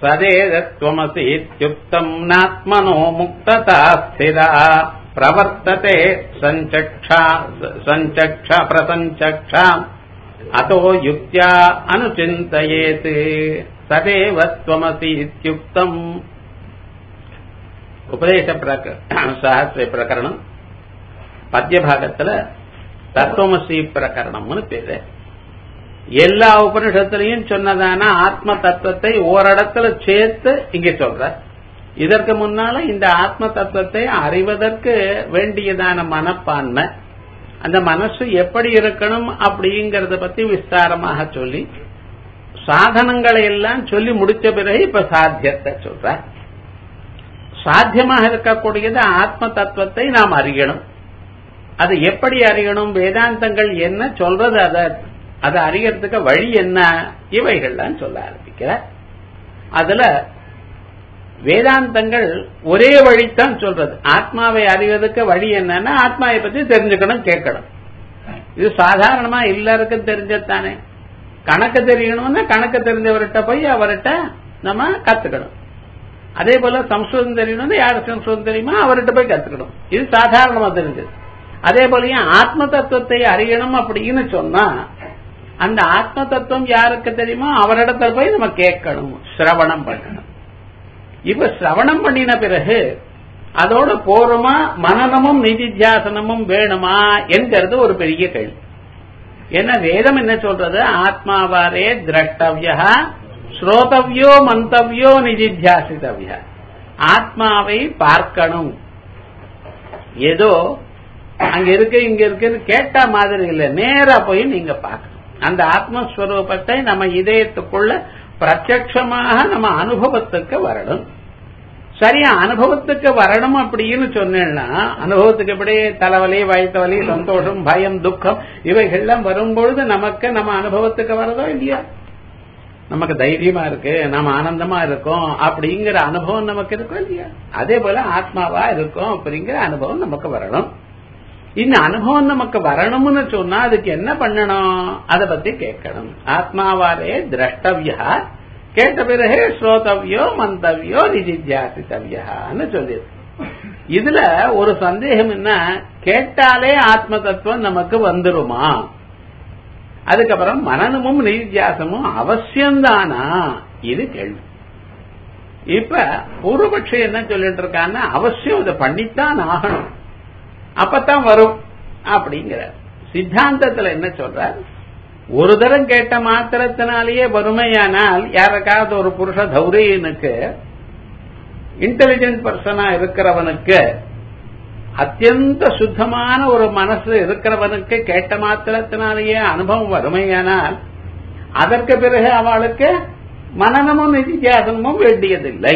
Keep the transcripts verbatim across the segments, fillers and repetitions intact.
சதேதத்வமசி இத்யுக்தம் நாத்மனோ முக்ததா ஸ்திரா பிரவர்த்ததே சஞ்சக்ஷா சஞ்சக்ஷா பிரசஞ்சக்ஷா அதோ யுக்த்யா அனுசிந்தயேத். சதேவத்வமசி இத்யுக்தம் உபதேச சாஸ்திர பிரகரணம் பத்திய பாகத்துல தத்துவமசி பிரகரணம்னு பேரு. எல்லா உபனிஷத்திலையும் சொன்னதான ஆத்ம தத்துவத்தை ஓரிடத்துல சேர்த்து இங்க சொல்ற. இதற்கு முன்னால இந்த ஆத்ம தத்துவத்தை அறிவதற்கு வேண்டியதான மனப்பான்மை, அந்த மனசு எப்படி இருக்கணும் அப்படிங்கறத பத்தி விஸ்தாரமாக சொல்லி சாதனங்களை எல்லாம் சொல்லி முடிச்ச பிறகு இப்ப சாத்தியத்தை சொல்ற. சாத்தியமாக இருக்கக்கூடியது ஆத்ம தத்துவத்தை நாம் அறியணும். அது எப்படி அறியணும், வேதாந்தங்கள் என்ன சொல்றது, அதை அதை அறியறதுக்கு வழி என்ன, இவைகள்லாம் சொல்ல ஆரம்பிக்கிற. அதுல வேதாந்தங்கள் ஒரே வழித்தான் சொல்றது. ஆத்மாவை அறிவதற்கு வழி என்னன்னா ஆத்மாவை பத்தி தெரிஞ்சுக்கணும், கேட்கணும். இது சாதாரணமா எல்லாருக்கும் தெரிஞ்சதானே. கணக்கு தெரியணும்னா கணக்கு தெரிஞ்சவர்கிட்ட போய் அவர்கிட்ட நம்ம கத்துக்கணும். அதே போல சம்ஸ்கிருதம் தெரியணும்னா யாரு சம்ஸ்கிருதம் தெரியுமா அவர்கிட்ட போய் கத்துக்கணும். இது சாதாரணமா தெரிஞ்சது. அதே போலயே ஆத்ம தத்துவத்தை அறியணும் அப்படின்னு சொன்னா அந்த ஆத்ம தத்துவம் யாருக்கு தெரியுமோ அவரிடத்துல போய் நம்ம கேட்கணும், சிரவணம் பண்ணணும். இப்ப சிரவணம் பண்ணின பிறகு அதோட போருமா மனனமும் நிதித்தியாசனமும் வேணுமா என்கிறது ஒரு பெரிய கேள்வி. ஏன்னா வேதம் என்ன சொல்றது, ஆத்மாவாரே திரஷ்டவ்யா ஸ்ரோதவ்யோ மந்தவ்யோ நிதித்தியாசித்தவ்யா. ஆத்மாவை பார்க்கணும். ஏதோ அங்க இருக்கு இங்க இருக்குன்னு கேட்ட மாதிரி இல்ல, நேரா போய் நீங்க பார்க்கணும். அந்த ஆத்மஸ்வரூபத்தை நம்ம இதயத்துக்குள்ள பிரத்யட்சமாக நம்ம அனுபவத்துக்கு வரணும். சரியா அனுபவத்துக்கு வரணும் அப்படின்னு சொன்னேன்னா அனுபவத்துக்கு எப்படி தலைவலி, வயிற்றுவலி, சந்தோஷம், பயம், துக்கம் இவைகள்லாம் வரும்பொழுது நமக்கு நம்ம அனுபவத்துக்கு வரதோ இல்லையா, நமக்கு தைரியமா இருக்கு, நம்ம ஆனந்தமா இருக்கோம் அப்படிங்கிற அனுபவம் நமக்கு இருக்கும் இல்லையா. அதே போல ஆத்மாவா இருக்கும் அப்படிங்கிற அனுபவம் நமக்கு வரணும். இந்த அனுபவம் நமக்கு வரணும்னு சொன்னா அதுக்கு என்ன பண்ணணும், அதை பத்தி கேட்கணும். ஆத்மாவாரே திரஷ்டவ்யா, கேட்ட பிறகு ஸ்ரோதவ்யோ மந்தவ்யோ நிதித்தியாசித்தவ்யான்னு சொல்லியிருக்கு. இதுல ஒரு சந்தேகம் என்ன, கேட்டாலே ஆத்ம தத்துவம் நமக்கு வந்துருமா, அதுக்கப்புறம் மனனமும் நிதித்தியாசமும் அவசியம்தானா, இது கேள்வி. இப்ப பூர்வபட்சி என்ன சொல்லிட்டு இருக்கான்னா அவசியம் இதை பண்ணித்தான் ஆகணும், அப்பத்தான் வரும் அப்படிங்கிற. சித்தாந்தத்துல என்ன சொல்ற, ஒரு தரம் கேட்ட மாத்திரத்தினாலேயே வறுமையானால் யாருக்காவது ஒரு புருஷ தௌரியனுக்கு இன்டெலிஜென்ட் பர்சனா இருக்கிறவனுக்கு அத்தியந்த சுத்தமான ஒரு மனசு இருக்கிறவனுக்கு கேட்ட மாத்திரத்தினாலேயே அனுபவம் வறுமையானால் அதற்கு பிறகு அவளுக்கு மனனமும் நிதித்தியாசனமும் வேண்டியதில்லை.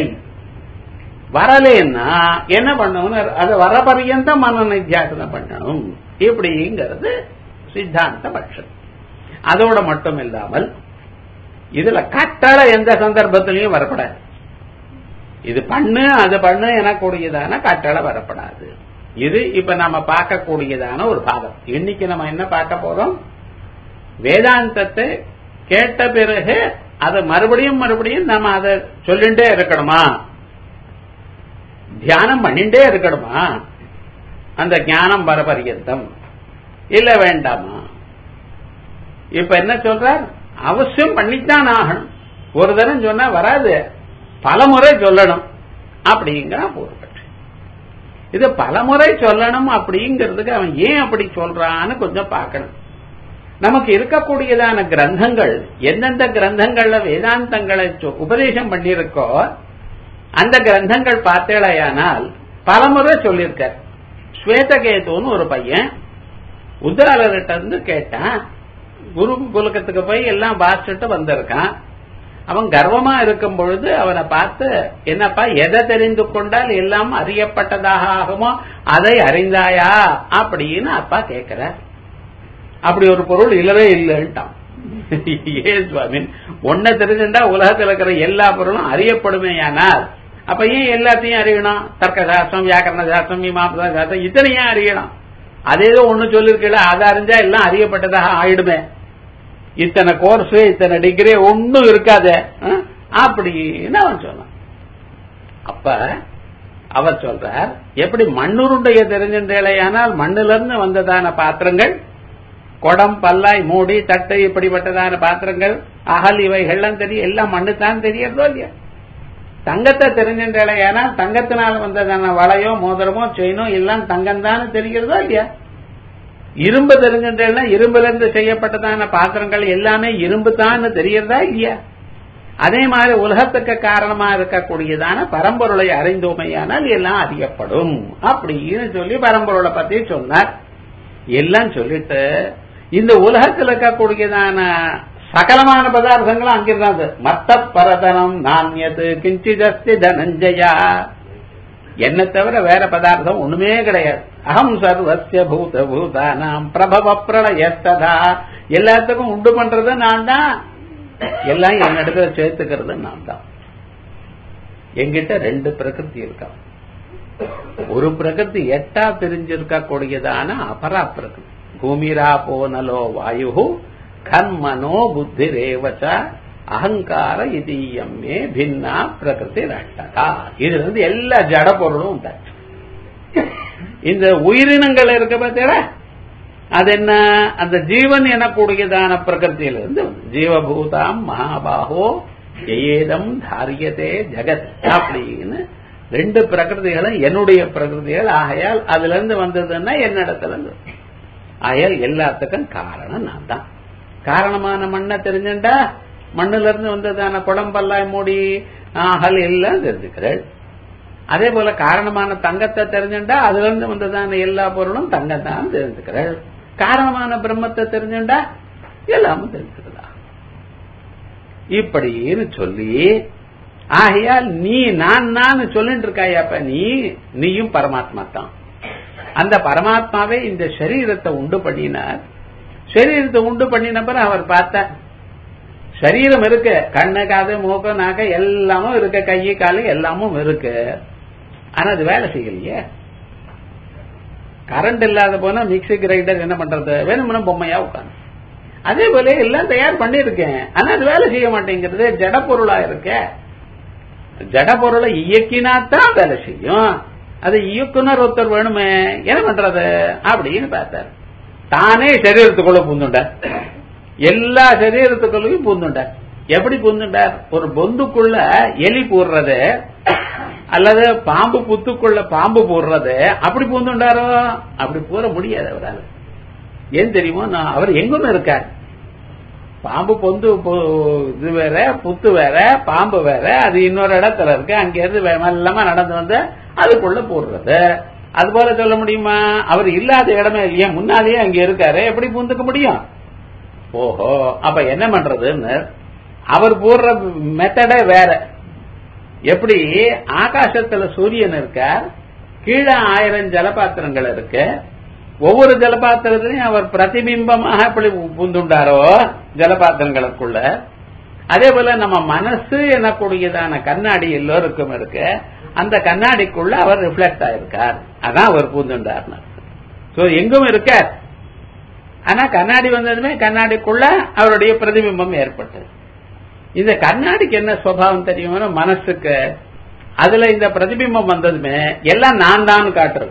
வரலேன்னா என்ன பண்ணணும், அது வர பர்யந்தம் மன நித்தியாசனம் பண்ணணும் இப்படிங்கிறது சித்தாந்த பட்சம். அதோட மட்டும் இல்லாமல் இதுல கட்டளை எந்த சந்தர்ப்பத்திலையும் வரப்படாது. இது பண்ணு அது பண்ணு எனக்கூடியதான கட்டளை வரப்படாது. இது இப்ப நம்ம பார்க்கக்கூடியதான ஒரு பாகம். இன்னைக்கு நம்ம என்ன பார்க்க போறோம், வேதாந்தத்தை கேட்ட பிறகு அதை மறுபடியும் மறுபடியும் நம்ம அதை சொல்லிட்டே இருக்கணுமா, தியானம் பண்ணிட்டே இருக்கணுமா, அந்த ஞானம் வர பர்யந்தம் இல்ல வேண்டாமா. இப்ப என்ன சொல்றார், அவசியம் பண்ணித்தான் ஆகணும். ஒரு தரம் சொன்னா வராது, பலமுறை சொல்லணும் அப்படிங்கிற பூர்வபட்சி. இது பலமுறை சொல்லணும் அப்படிங்கிறதுக்கு அவன் ஏன் அப்படி சொல்றான்னு கொஞ்சம் பார்க்கணும். நமக்கு இருக்கக்கூடியதான கிரந்தங்கள் எந்தெந்த கிரந்தங்கள்ல வேதாந்தங்களை உபதேசம் பண்ணியிருக்கோ அந்த கிரந்தங்கள் பார்த்தேளையானால் பலமுறை சொல்லியிருக்கார். ஸ்வேதகேதுன்னு ஒரு பையன் உத்தராலர்கிட்ட இருந்து கேட்டான், குரு குலக்கத்துக்கு போய் எல்லாம் வாசிச்சுட்டு வந்திருக்கான். அவன் கர்வமா இருக்கும் பொழுது அவனை பார்த்து, என்னப்பா எதை தெரிந்து கொண்டால் எல்லாம் அறியப்பட்டதாக ஆகுமோ அதை அறிந்தாயா அப்படின்னு அப்பா கேட்கிற. அப்படி ஒரு பொருள் இல்லவே இல்லைன்ட்டான். ஏ சுவாமி, ஒன்ன தெரிஞ்சுட்டா உலகத்தில் இருக்கிற எல்லா பொருளும் அறியப்படுமேயானால் அப்ப ஏன் எல்லாத்தையும் அறியணும், தர்க்க சாஸ்திரம், வியாக்கரண சாஸ்திரம், மீமாம்சா சாஸ்திரம் இத்தனையும் அறியணும். அதேதோ ஒண்ணு சொல்லிருக்கல, அதை அறிஞ்சா எல்லாம் அறியப்பட்டதாக ஆயிடுமே. இத்தனை கோர்ஸ் இத்தனை டிகிரி ஒன்னும் இருக்காது, அப்படின்னு அவன் சொன்னான். அப்ப அவர் சொல்றார், எப்படி மண்ணுருண்டைய தெரிஞ்சின்றேலையானால் மண்ணுல இருந்து வந்ததான பாத்திரங்கள், குடம், பல்லாய், மூடி, தட்டை, இப்படிப்பட்டதான பாத்திரங்கள், அகல், இவைகள்லாம் தெரியும், எல்லாம் மண்ணு தான் தெரியறதோ இல்லையா? தங்கத்தை தெரிஞ்சின்றேலையானால் தங்கத்தினால் வந்ததான வளையோ, மோதிரமோ, செயினோ எல்லாம் தங்கம் தான் தெரிகிறதோ இல்லையா? இரும்பு தெரிஞ்சின்றேன்னா இரும்புல இருந்து செய்யப்பட்டதான பாத்திரங்கள் எல்லாமே இரும்பு தான் தெரியறதா இல்லையா? அதே மாதிரி உலகத்துக்கு காரணமா இருக்கக்கூடியதான பரம்பொருளை அறிந்தோமையானால் எல்லாம் அறியப்படும் அப்படின்னு சொல்லி பரம்பொருளை பத்தி சொன்னார். எல்லாம் சொல்லிட்டு இந்த உலகத்தில் இருக்கக்கூடியதான சகலமான பதார்த்தங்களும் அங்கிருந்தாது. மத்த பரதனம் நானியது கிஞ்சிதஸ்தி தனஞ்சயா, என்ன தவிர வேற பதார்த்தம் ஒண்ணுமே கிடையாது. அகம் சர்வஸ்ய பூத பூதானாம் பிரபவ பிரளயஸ்ததா, எல்லாத்துக்கும் உண்டு பண்றது நான் தான், எல்லாம் என்னிடத்துல சேர்த்துக்கிறது நான் தான். என்கிட்ட ரெண்டு பிரகிருதி இருக்கா. ஒரு பிரகிருதி எட்டா தெரிஞ்சிருக்க கூடியதான அபரா பிரகிருதி. பூமிரா போனலோ வாயு கர்மனோ புத்தி ரேவச்ச அகங்கார இதீயம்மே பின்னா பிரகிருதி ரட்டகா. இதுல இருந்து எல்லா ஜட பொருளும் உண்டாச்சு. இந்த உயிரினங்கள் இருக்க பார்த்தீங்களா, அது என்ன, அந்த ஜீவன் எனக்கூடியதான பிரகிருத்தியிலிருந்து ஜீவபூதாம் மகாபாகோ ஏதம் தாரியதே ஜெகத் அப்படின்னு ரெண்டு பிரகிருதிகளும் என்னுடைய பிரகிருதிகள். ஆகையால் அதுல இருந்து வந்ததுன்னா என்னிடத்துல இருந்து. ஆகையால் எல்லாத்துக்கும் காரணம் நான் தான். காரணமான மண்ணை தெரிஞ்சுட்டா மண்ணுல இருந்து வந்ததான குடம்பல்லாய் மூடி ஆகல் எல்லாம் தெரிஞ்சுக்கிறேன். அதே போல காரணமான தங்கத்தை தெரிஞ்சுட்டா அதுல இருந்து வந்ததான எல்லா பொருளும் தங்கம் தான் தெரிஞ்சுக்கிறேன். காரணமான பிரம்மத்தை தெரிஞ்சுட்டா எல்லாமும் தெரிஞ்சுக்கிறதா இப்படின்னு சொல்லி, ஆகையால் நீ நான் நான் சொல்லிட்டு இருக்காயப்ப, நீ நீயும் பரமாத்மா தான். அந்த பரமாத்மாவே இந்த சரீரத்தை உண்டு பண்ணினார். சரீரத்தை உண்டு பண்ணின பிறகு அவர் பார்த்தார், சரீரம் இருக்கு, கண்ணு, காது, மூக்கு, நாக்கு எல்லாமும் இருக்கு, கை, காலு எல்லாமும் இருக்கு. ஆனா அது வேலை செய்யலையே. கரண்ட் இல்லாத போனா மிக்சி கிரைண்டர் என்ன பண்றது, வேணும்னா பொம்மையா உட்காந்து. அதே போல எல்லாம் தயார் பண்ணிருக்கேன், ஆனா அது வேலை செய்ய மாட்டேங்கிறது. ஜட பொருளா இருக்க, ஜட பொருளை இயக்கினாத்தான் வேலை செய்யும். அது இயக்குனர் ஒருத்தர் வேணுமே, என்ன பண்றது அப்படின்னு பார்த்தார். தானே சரீரத்துக்குள்ள பூந்துண்டார், எல்லா சரீரத்துக்குள்ளையும் பூந்துண்டார். எப்படி பூந்துண்டார்? ஒரு பொந்துக்குள்ள எலி போடுறது அல்லது பாம்பு புத்துக்குள்ள பாம்பு போடுறது அப்படி பூந்துண்டாரோ? அப்படி போற முடியாது அவரால். ஏன் தெரியுமோ, நான் அவர் எங்குமே இருக்கார். பாம்பு பொந்து இது வேற, புத்து வேற, பாம்பு வேற, அது இன்னொரு இடத்துல இருக்கு. அங்க இருந்து மெல்லமா நடந்து வந்து அதுக்குள்ள போடுறது. அது போல சொல்ல முடியுமா? அவர் இல்லாத இடமே இல்லையா, முன்னாலேயே அங்க இருக்காரு, எப்படி பூந்துக்க முடியும்? ஓஹோ, அப்ப என்ன பண்றதுன்னு அவர் போடுற மெத்தடே வேற. எப்படி ஆகாசத்துல சூரியன் இருக்கார், கீழே ஆயிரம் ஜலபாத்திரங்கள் இருக்கு, ஒவ்வொரு ஜலபாத்திரத்திலையும் அவர் பிரதிபிம்பமாக எப்படி பூந்துண்டாரோ ஜலபாத்திரங்களுக்குள்ள, அதே போல நம்ம மனசு எனக்கூடியதான கண்ணாடி எல்லோருக்கும் இருக்கு, அந்த கண்ணாடிக்குள்ள அவர் ரிஃப்ளெக்ட் ஆயிருக்கார். அதான் அவர் பூந்துண்டார். சோ எங்கும் இருக்கார், ஆனா கண்ணாடி வந்ததுமே கண்ணாடிக்குள்ள அவருடைய பிரதிபிம்பம் ஏற்பட்டது. இந்த கண்ணாடிக்கு என்ன சுபாவம் தெரியுமா? மனசுக்கு அதுல இந்த பிரதிபிம்பம் வந்ததுமே எல்லாம் நான் தான் காட்டுறது.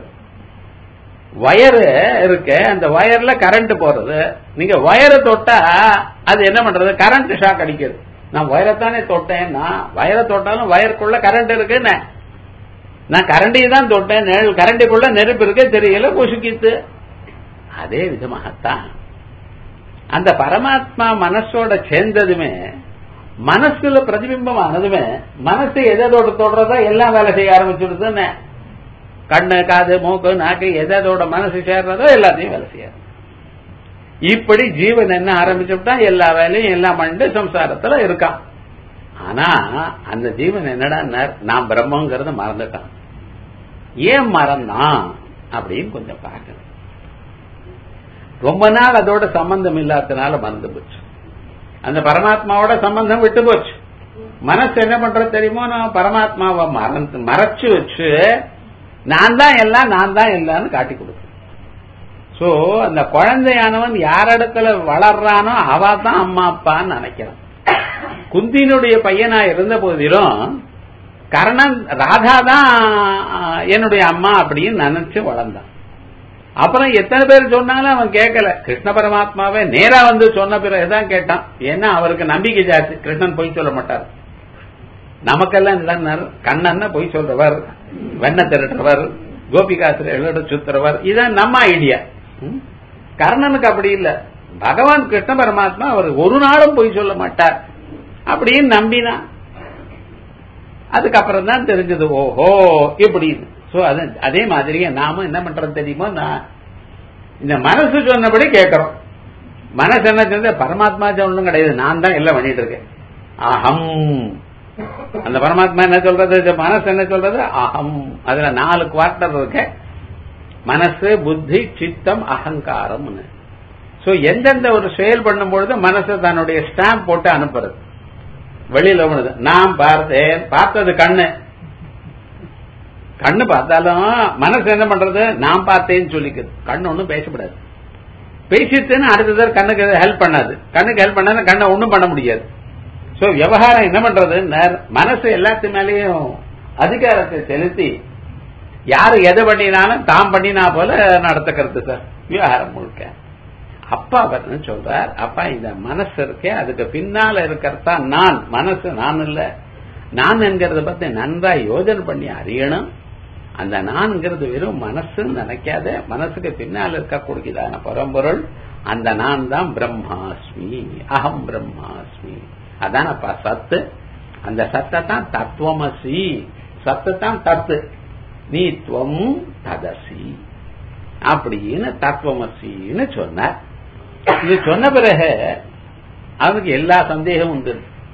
வயரு இருக்கு, அந்த வயர்ல கரண்ட் போறது. நீங்க வயரை தொட்டா அது என்ன பண்றது? கரண்ட் ஷாக் அடிக்கிறது. நான் வயரைத்தானே தொட்டேன்னா, வயரை தொட்டாலும் வயருக்குள்ள கரண்ட் இருக்குன்னு, நான் கரண்டியை தான் தொட்டேன், கரண்டிக்குள்ள நெருப்பு இருக்கு தெரியல, பொசுக்கித்து. அதே விதமாகத்தான் அந்த பரமாத்மா மனசோட சேர்ந்ததுமே, மனசுல பிரதிபிம்பம் ஆனதுமே, மனசு எதோட தொடுறதோ எல்லாம் வேலை செய்ய ஆரம்பிச்சுடுதுன்னு. கண்ணு, காது, மூக்கு, நாக்கு எதோட மனசு சேர்றதோ எல்லாத்தையும் வேலை செய்யாது. இப்படி ஜீவன் என்ன ஆரம்பிச்சுட்டா எல்லா வேலையும் எல்லாம் பண்ணிட்டு சம்சாரத்துல இருக்கான். ஆனா அந்த ஜீவன் என்னடா, நான் பிரம்மங்கிறத மறந்துட்டான். ஏன் மறந்தான் அப்படின்னு கொஞ்சம் பார்க்கணும். ரொம்ப நாள் அதோட சம்பந்தம் இல்லாதனால மறந்து போச்சு. அந்த பரமாத்மாவோட சம்பந்தம் விட்டு போச்சு. மனசு என்ன பண்றது தெரியுமோ, நான் பரமாத்மாவை மறந்து மறைச்சு வச்சு நான் தான் எல்லாம் நான் தான் எல்லான்னு காட்டி கொடுக்கு. சோ அந்த குழந்தையானவன் யாரிடத்துல வளர்றானோ அவ தான் அம்மா அப்பான்னு நினைக்கிறான். குந்தியினுடைய பையனா இருந்த போதிலும் கர்ணன் ராதா தான் என்னுடைய அம்மா அப்படின்னு நினைச்சு வளர்ந்தான். அப்புறம் எத்தனை பேர் சொன்னாலும் அவன் கேட்கல. கிருஷ்ண பரமாத்மாவே நேரா வந்து சொன்ன பிறகுதான் கேட்டான். ஏன்னா அவருக்கு நம்பிக்கை ஜாஸ்தி. கிருஷ்ணன் பொய் சொல்ல மாட்டார். நமக்கெல்லாம் இல்லைன்னார். கண்ணன் பொய் சொல்றவர், வெண்ண திரட்டுறவர், கோபிகாசிரியர்களோட சுத்துறவர், இதான் நம்ம ஐடியா. கர்ணனுக்கு அப்படி இல்ல. பகவான் கிருஷ்ண பரமாத்மா அவர் ஒரு நாளும் பொய் சொல்ல மாட்டார் அப்படின்னு நம்பினா. அதுக்கப்புறம் தான் தெரிஞ்சது ஓஹோ இப்படி. அதே மாதிரி நாம என்ன பண்றது தெரியுமோ, இந்த மனசு சொன்னபடி கேட்கிறோம். மனசு என்ன சொன்ன பரமாத்மா ஒன்றும் கிடையாது, நான் தான் எல்லாம் பண்ணிட்டு இருக்கேன். அகம். அந்த பரமாத்மா என்ன சொல்றது, மனசு என்ன சொல்றது, அகம். அதுல நாலு குவார்டர் இருக்கு. மனசு, புத்தி, சித்தம், அகங்காரம். சோ எந்தெந்த ஒரு செயல் பண்ணும் பொழுது மனசு தன்னுடைய ஸ்டாம்ப் போட்டு அனுப்புறது. வெளியில போனது நான் பார்த்தேன், பார்த்தது கண்ணு. கண்ணு பார்த்தாலும் மனசு என்ன பண்றது, நான் பார்த்தேன்னு சொல்லிக்குது. கண்ணு ஒன்னும் பேசப்படாது. பேசிட்டுன்னு அடுத்தது கண்ணுக்கு ஹெல்ப் பண்ணாது. கண்ணுக்கு ஹெல்ப் பண்ணாத கண்ணை ஒன்னும் பண்ண முடியாது. சோ விவகாரம் என்ன பண்றது, மனசு எல்லாத்து மேலேயும் அதிகாரத்தை செலுத்தி யாரு எதை பண்ணினாலும் தாம் பண்ணினா போல நடத்துக்கிறது சார் விவகாரம் முழுக்க. அப்பா வந்து சொல்றார், அப்பா இந்த மனசு இருக்கே அதுக்கு பின்னால இருக்கிறதா நான். மனசு நான் இல்ல. நான் என்கிறத பத்தி நன்றா யோஜனை பண்ணி அறியணும். அந்த நான்ங்கிறது வெறும் மனசுன்னு நினைக்காத, மனசுக்கு பின்னால் இருக்கக்கூடியதான பரம்பொருள் அந்த நான் தான் பிரம்மாஸ்மி, அகம் பிரம்மாஸ்மி. அதான் அப்பா சத்து. அந்த சத்தை தான் தத்துவமசி. சத்து தான் தத்து. நீ துவம் ததசி அப்படின்னு தத்துவமசின்னு சொன்னார். இது சொன்ன பிறகு அவனுக்கு எல்லா சந்தேகமும் உண்டு.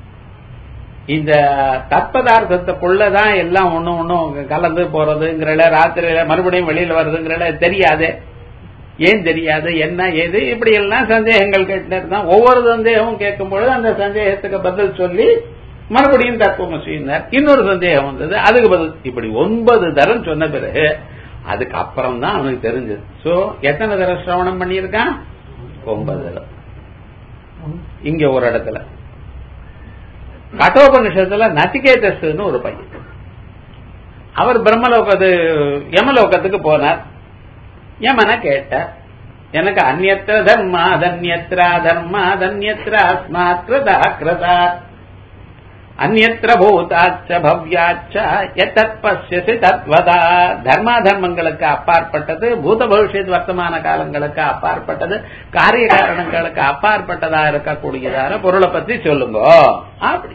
இந்த தற்பதார்த்தத்துக்குள்ளதான் எல்லாம் ஒன்னும் ஒன்னும் கலந்து போறதுங்கிறல, ராத்திரியில மறுபடியும் வெளியில வருதுங்கிறல தெரியாது. ஏன் தெரியாது, என்ன ஏது, இப்படி எல்லாம் சந்தேகங்கள் கேட்டு தான். ஒவ்வொரு சந்தேகமும் கேட்கும் பொழுது அந்த சந்தேகத்துக்கு பதில் சொல்லி மறுபடியும் தத்துவமசினார். இன்னொரு சந்தேகம் வந்தது, அதுக்கு பதில். இப்படி ஒன்பது தரம் சொன்ன பிறகு அதுக்கு அப்புறம் தான் அவனுக்கு தெரிஞ்சது. சோ எத்தனை தரம் சிரவணம் பண்ணியிருக்கான், ஒன்பது தரம். இங்க ஒரு இடத்துல கட்டோபனிஷத்துல நசிகேதஸ்ன்னு ஒரு பையன், அவர் பிரம்மலோகத்து யமலோகத்துக்கு போனார். யமன கேட்ட, எனக்கு அந்நியத்திர தர்மா தன்யத்ரா தர்மா தன்யத்ரா அஸ்மாத் கிருதா கிருதா அந்நியத்திர பூதாச்ச பவ்யாச்ச எதத் பஸ்யசி தத்வதா. தர்மா தர்மங்களுக்கு அப்பாற்பட்டது, பூத பவிஷ்யத் வர்த்தமான காலங்களுக்கு அப்பாற்பட்டது, காரிய காரணங்களுக்கு அப்பாற்பட்டதா இருக்கக்கூடியதான பொருளை பத்தி சொல்லுங்க அப்படி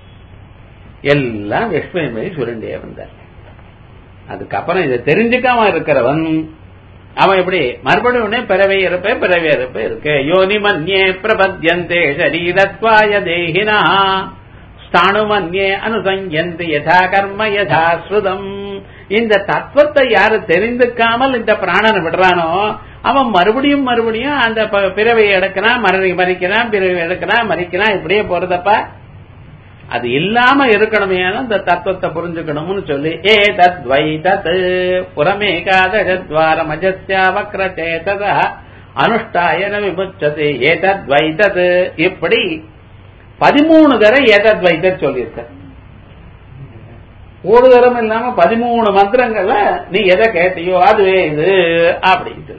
எல்லாம் எக்ஸ்பிளைன் சொல்லிட்டே வந்தார். அதுக்கப்புறம் இதை தெரிஞ்சுக்காம இருக்கிறவன் அவன் எப்படி மறுபடியும் பிறவை இருப்ப பிறவை இருப்ப இருக்கு. யோனி மன்யே பிரபத்யந்தே சரீரத்வாய தேகினா ஸ்தானுமன்யே அனுசஞ்சந்தி யதா கர்ம யதா ஸ்ருதம். இந்த தத்துவத்தை யாரு தெரிந்துக்காமல் இந்த பிராணனை விடுறானோ அவன் மறுபடியும் மறுபடியும் அந்த பிறவையை எடுக்கிறான், மறிக்கிறான், பிறவை எடுக்கிறான், மறிக்கிறான், இப்படியே போறதப்பா. அது இல்லாம இருக்கணுமே இந்த தத்துவத்தை புரிஞ்சுக்கணும்னு சொல்லி ஏ தத் வை தத் புறமேகாதவாரம் அஜஸ்யா வக்ரச்சேதத அனுஷ்டாயன விமுச்சதே ஏ தத் வை தத். இப்படி பதிமூணு தரம் ஏதத் வைத்தத் சொல்லியிருக்க. ஒரு தரம் இல்லாம பதிமூணு மந்திரங்கள்ல நீ எதை கேட்டியோ அதுவே இது அப்படின்ட்டு.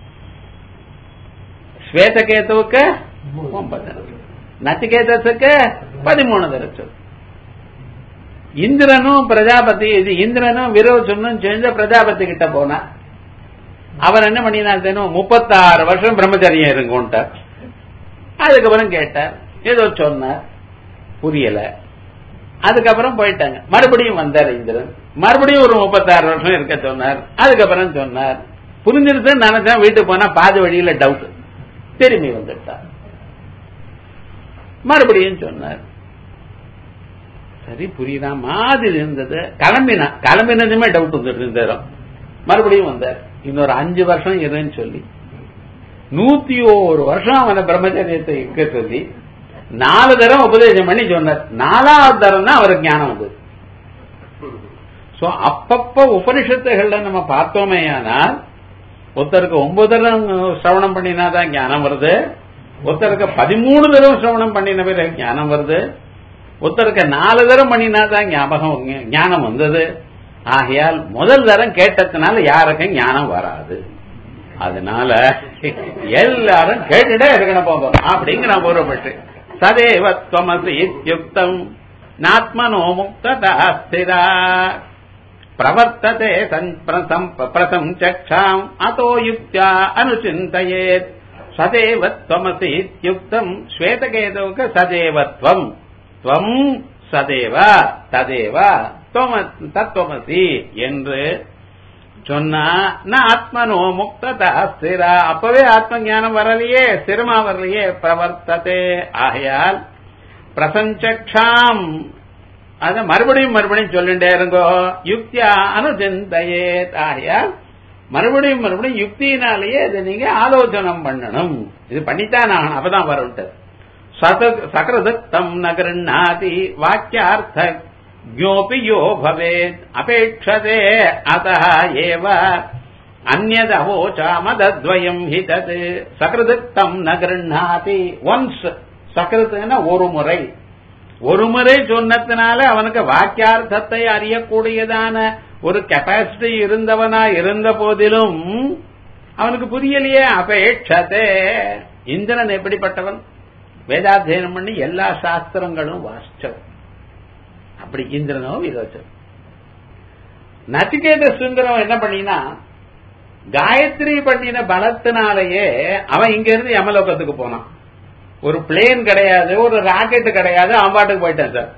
ஸ்வேதகேதுவுக்கு ஒன்பது தரம், நச்சிகேதத்துக்கு பதிமூணு தரம் சொல்லு. இந்திரனும் பிரஜாபதி, இது இந்திரனும் விரோச்சனும் சேர்ந்த பிரஜாபதி கிட்ட போனா அவர் என்ன பண்ணினா முப்பத்தாறு வருஷம் பிரம்மச்சரியம் இருக்குன்ட்டார். அதுக்கப்புறம் கேட்டார், ஏதோ சொன்னார், புரியல. அதுக்கப்புறம் போயிட்டாங்க. மறுபடியும் வந்தார் இந்திரன், மறுபடியும் ஒரு முப்பத்தாறு வருஷம் இருக்க சொன்னார். அதுக்கப்புறம் சொன்னார், புரிஞ்சிருச்சுன்னு நினைச்சா வீட்டுக்கு போனா பாதி வழியில டவுட், திரும்பி வந்துட்டார். மறுபடியும் சொன்னார், சரி புரியுதா மாதிரி இருந்தது. கிளம்பினா கிளம்பினதுமே டவுட் வந்துட்டு இருந்தோம். மறுபடியும் வந்தார், இன்னொரு அஞ்சு வருஷம் இருன்னு சொல்லி நூத்தி ஒரு வருஷம் அவனை பிரம்மச்சரியத்தை இருக்க சொல்லி நாலு தரம் உபதேசம் பண்ணி சொன்னார். நாலாவது தரம் தான் அவருக்கு ஞானம் வந்தது. சோ அப்பப்ப உபனிஷத்துகள்ல நம்ம பார்த்தோமே ஆனால் ஒருத்தருக்கு ஒன்பது தரம் சிரவணம் பண்ணினாதான் ஞானம் வருது, ஒருத்தருக்கு பதிமூணு தரம் சிரவணம் பண்ணின பிறகு ஞானம் வருது, ஒருத்தருக்கு நாலு தரம் பண்ணினாதான் ஞாபகம் ஞானம் வந்தது. ஆகையால் முதல் தரம் கேட்டதுனால யாருக்கும் ஞானம் வராது. அதனால எல்லாரும் கேட்டுட்டே இருக்கணும் போதும் அப்படிங்கிற பூர்வப்பட்டு சதேவத்வமசி இத்யுக்தம் நாத்மனோ முக்ததா ஸ்திரா பிரவர்த்ததே பிரசம்சக்ஷாம் அதோ யுக்த்யா அனுசிந்தயேத். சதேவத்வமசி இத்யுக்தம் ஸ்வேதகேதுவுக்கு சதேவத்வம் துவம் சதேவ ததேவ தத்துவமசி என்று சொன்னா ஆத்மனோ முக்ததா ஸ்திரா. அப்பவே ஆத்ம ஞானம் வரலையே, ஸ்திரமா வரலையே. பிரவர்த்ததே ஆகையால் பிரசஞ்சக்ஷாம் அத மறுபடியும் மறுபடியும் சொல்லிட்டே இருங்கோ. யுக்தியா அனுசிந்தயே ஆகையால் மறுபடியும் மறுபடியும் யுக்தியினாலேயே இதை நீங்க ஆலோசனம் பண்ணணும். இது பண்ணித்தான் ஆகணும், அப்பதான் வரவிட்டு சகிருதம் நகருநாதி வாக்கியார்த்த ஞோபி யோ பவேத் அபேட்சதே அதஹ ஏவ அந்யத் அவோசாமதத்வயம் ஹி தத். சகிருதம் நகருநாதி ஒன்ஸ், சகிருத்துன்னா ஒரு முறை, ஒரு முறை சொன்னதுனால அவனுக்கு வாக்கியார்த்தத்தை அறியக்கூடியதான ஒரு கெப்பாசிட்டி இருந்தவனா இருந்த போதிலும் அவனுக்கு புரியலையே. அபேட்சதே. இந்திரன் எப்படிப்பட்டவன்? வேதாத்தியனம் பண்ணி எல்லா சாஸ்திரங்களும் வாசிச்சவன். அப்படி இந்திரனோ விரோச்சன். நச்சிகேத சுந்தரம் என்ன பண்ணினா, காயத்ரி பண்ணின பலத்தினாலேயே அவன் இங்க இருந்து யமலோகத்துக்கு போனான். ஒரு பிளேன் கிடையாது, ஒரு ராக்கெட் கிடையாது, அவன் பாட்டுக்கு போயிட்டான் சார்.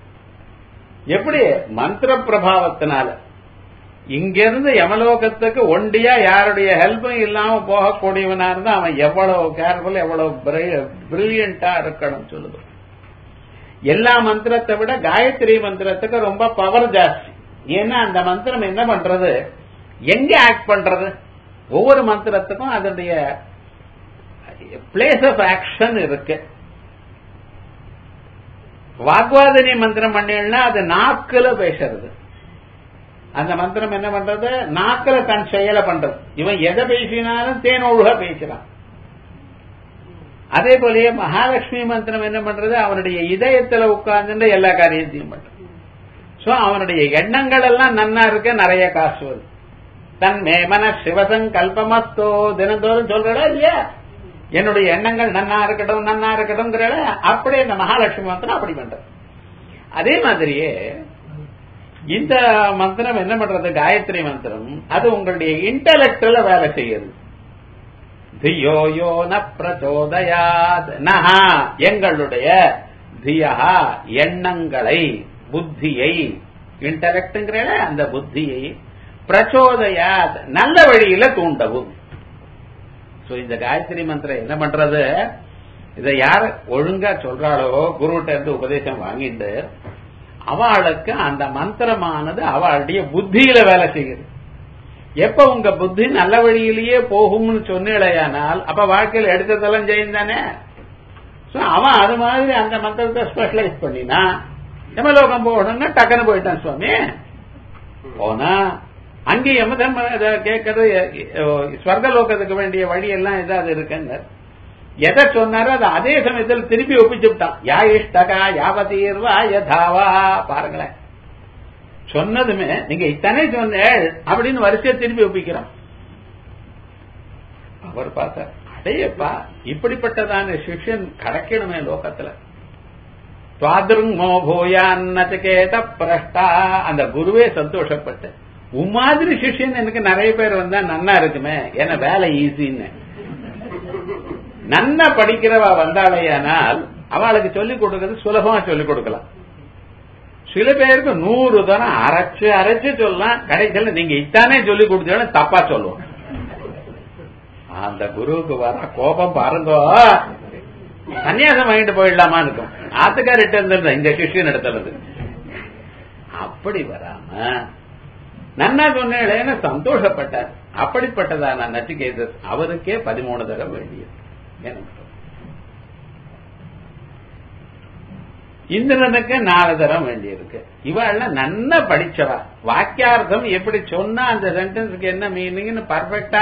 எப்படி? மந்திர பிரபாவத்தினால. இங்கிருந்து யமலோகத்துக்கு ஒண்டியா யாருடைய ஹெல்ப்பும் இல்லாம போகக்கூடியவனா இருந்தா அவன் எவ்வளவு கேர்ஃபுல், எவ்வளவு பிரில்லியண்டா இருக்கணும் சொல்லுது. எல்லா மந்திரத்தை விட காயத்ரி மந்திரத்துக்கு ரொம்ப பவர் ஜாஸ்தி. ஏன்னா அந்த மந்திரம் என்ன பண்றது, எங்க ஆக்ட் பண்றது, ஒவ்வொரு மந்திரத்துக்கும் அதனுடைய பிளேஸ் ஆஃப் ஆக்ஷன் இருக்கு. வாக்வாதினி மந்திரம் பண்ணா அது நாக்குல பேசுறது. அந்த மந்திரம் என்ன பண்றது, நாக்குல தன் செயலை பண்றது. இவன் எதை பேசினாலும் தேனொழுக பேசுறான். அதே போலயே மகாலட்சுமி மந்திரம் என்ன பண்றது, அவனுடைய இதயத்துல உட்கார்ந்து எல்லா காரியத்தையும் பண்றது. சோ அவனுடைய எண்ணங்கள் எல்லாம் நன்னா இருக்க, நிறைய காசு வருது. தன் மேமன சிவசங்கல்பமஸ்தோ தினந்தோறும் சொல்றா இல்லையா, என்னுடைய எண்ணங்கள் நன்னா இருக்கட்டும் நன்னா இருக்கட்டும். அப்படியே இந்த மகாலட்சுமி மந்திரம் அப்படி பண்றது. அதே மாதிரியே இந்த மந்திரம் என்ன பண்றது, காயத்ரி மந்திரம், அது உங்களுடைய இன்டலெக்டுல வேலை செய்யுது. தியோ யோ ந பிரச்சோதயாத் நஹா, எங்களுடைய தியா எண்ணங்களை, புத்தியை, இன்டலெக்ட்ங்கிற அந்த புத்தியை, பிரச்சோதயாத் நல்ல வழியில தூண்டவும். இந்த காயத்ரி மந்திரம் என்ன பண்றது, இதை யார் ஒழுங்கா சொல்றாளோ, குருகிட்ட இருந்து உபதேசம் வாங்கிட்டு அவளுக்கு அந்த மந்திரமானது அவளுடைய புத்தியில வேலை செய்யுது. எப்ப உங்க புத்தி நல்ல வழியிலேயே போகும்னு சொன்னேயானால் அப்ப வாழ்க்கையில் எடுத்ததெல்லாம் ஜெயம் தானே. அவன் அது மாதிரி அந்த மந்திரத்தை ஸ்பெஷலைஸ் பண்ணினா யமலோகம் போகணும்னா டக்குன்னு போயிட்டான் சுவாமி. போனா அங்கே யமதம் கேட்கறது ஸ்வர்கலோகத்துக்கு வேண்டிய வழி எல்லாம் ஏதாவது இருக்குங்க. எதை சொன்னாரோ அது அதே சமயத்தில் திருப்பி ஒப்பிச்சுட்டான். யா இஷ்டகா யாவதீர்வா யதாவா. பாருங்களேன், சொன்னதுமே நீங்க இத்தனை சொன்ன அப்படின்னு வரிசையை திருப்பி ஒப்பிக்கிறான். அவர் பார்த்தார், அடையப்பா இப்படிப்பட்டதான சிஷ்யன் கிடைக்கணுமே லோகத்துல. துவாதிருங்கோ பூயான்னதுகேத பிரஷ்டா. அந்த குருவே சந்தோஷப்பட்டு, உமாதிரி சிஷ்யன் எனக்கு நிறைய பேர் வந்தா நன்னா இருக்குமே, ஏன்னா வேலை ஈஸின்னு. நன்னா படிக்கிறவா வந்தாலேயானால் அவளுக்கு சொல்லிக் கொடுக்கறது சுலபமா சொல்லிக் கொடுக்கலாம். சில பேருக்கு நூறு தரம் அரைச்சு அரைச்சு சொல்லலாம், கடைசியில் நீங்க இத்தானே சொல்லிக் கொடுத்தீங்கன்னா தப்பா சொல்லுவோம். அந்த குருவுக்கு வர கோபம் பாருங்க, சன்னியாசம் வாங்கிட்டு போயிடலாமா இருக்கும். ஆத்துக்காரிட்ட இருந்த இந்த சிஷ்யன் எடுத்துறது அப்படி வராம நன்னா சொன்னேன்னு சந்தோஷப்பட்டார். அப்படிப்பட்டதான நச்சிகேதர் அவருக்கே பதிமூணு தரம் வேண்டியது. இந்திரனுக்கு நாலு தரம் வேண்டியிருக்கு. இவெல்லாம் நன்னா படிச்சவா, வாக்கியார்த்தம் எப்படி சொன்னா அந்த சென்டென்ஸுக்கு என்ன மீனிங்னு பர்ஃபெக்டா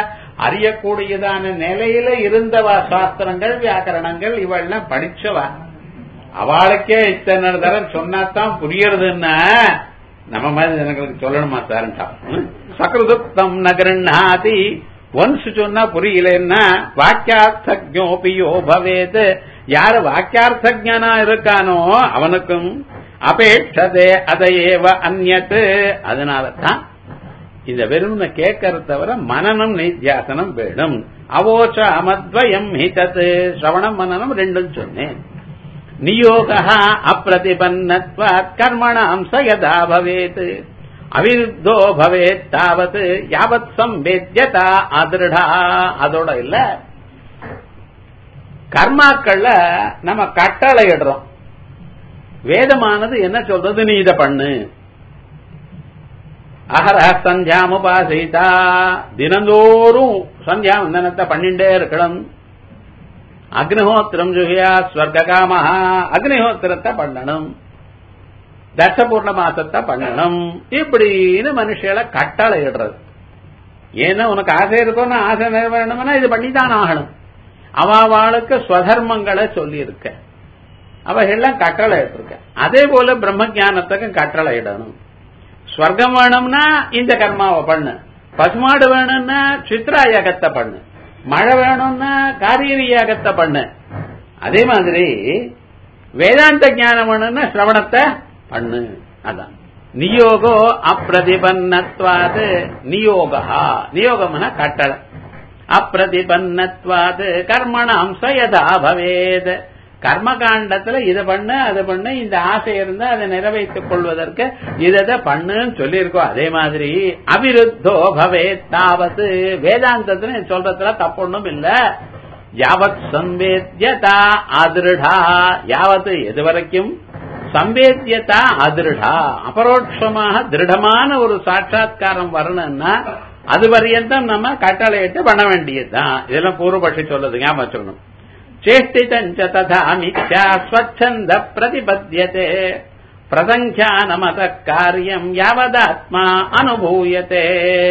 அறியக்கூடியதான நிலையில இருந்தவா. சாஸ்திரங்கள் வியாக்கரணங்கள் இவெல்லாம் படிச்சவா. அவளுக்கே இத்தனை தரம் சொன்னாதான் புரியறதுன்னா நம்ம மாதிரி எனக்கு சொல்லணுமா சார்ட்டா சகிருதுக்தம் நகரநாதி ஒன்ஸ் சொன்னா புரியலன்னா வாக்கியார்த்தஜோபியோ பவேத் யாரு வாக்கியார்த்தஜனா இருக்கானோ அவனுக்கும் அபேட்சதே அதையேவ அந்யத் அதனாலதான் இந்த வெறும் கேட்கறத தவிர மனனம் நித்தியாசனம் வேணும். அவோச்ச அமத்வயம் ஹிதத் ஸ்ரவணம் மனனம் ரெண்டும் சொன்னேன். நியோகா அப்பிரதிபன்னத்வாத் கர்மணாம் ச யதா பவேத் அவிருத்தோ பவேத் தாவத் யாவத் சம்பேத்யதா அதிருடா. அதோட இல்ல கர்மாக்கள்ல நம்ம கட்டளை இடுறோம். வேதமானது என்ன சொல்றது, நீ இத பண்ணு. அகர சந்தியாமுபாசிதா தினந்தோறும் சந்தியாவந்தனத்தை பண்ணிட்டே இருக்கணும். அக்னிஹோத்திரம் ஜுஹியா ஸ்வர்காமஹா அக்னிஹோத்திரத்தை பண்ணணும். தசபூர்ண மாசத்தை பண்ணணும். இப்படின்னு மனுஷியல கட்டளை இடுறது. ஏன்னா உனக்கு ஆசை இருக்கணும், ஆசை நிறைவேறணும்னா இது பண்ணித்தான் ஆகணும். அவளுக்கு ஸ்வதர்மங்களை சொல்லி இருக்க, அவைகள்லாம் கட்டளை இட்டிருக்க. அதே போல பிரம்ம ஜானத்துக்கு கட்டளை இடணும். ஸ்வர்க்கம் வேணும்னா இந்த கர்மாவை பண்ணு, பசுமாடு வேணும்னா சித்ரா யாகத்தை பண்ணு, மழை வேணும்னா காரியரி யாகத்தை பண்ணு. அதே மாதிரி வேதாந்த ஞானம் வேணும்னா சிரவணத்தை பண்ணு. அதான் நியோகோ அப்பிரதிபன்னத்வாது. நியோகா நியோகம்னா கட்டளை. அப்பிரதிபன்னத்வாது கர்மணாம் ச யதா பவேத். கர்மகாண்டத்துல இதை பண்ணு அதை பண்ணு, இந்த ஆசை இருந்தா அதை நிறைவேற்றிக் கொள்வதற்கு இதை பண்ணுன்னு சொல்லியிருக்கோம். அதே மாதிரி அவிருத்தோ பவேத் தாவத் வேதாந்தத்துல சொல்றதுல தப்பொன்னும் இல்ல. யாவத் சம்பேத்யதா அதிருடா யாவத் எது வரைக்கும் சம்பேத்யதா அதிருடா அபரோட்சமாக திருடமான ஒரு சாட்சா்காரம் வரணும்னா அது வரையந்தான் நம்ம கட்டளையிட்டு பண்ண வேண்டியதுதான். இதெல்லாம் பூர்வபட்சி சொல்றது ஞாபகம் வச்சுக்கணும். சேஷ்டிதஞ்ச ததா மித்யா ஸ்வச்சந்த பிரதிபத்யதே பிரசங்யானமத காரியம் யாவதாத்மா அனுபூயதே.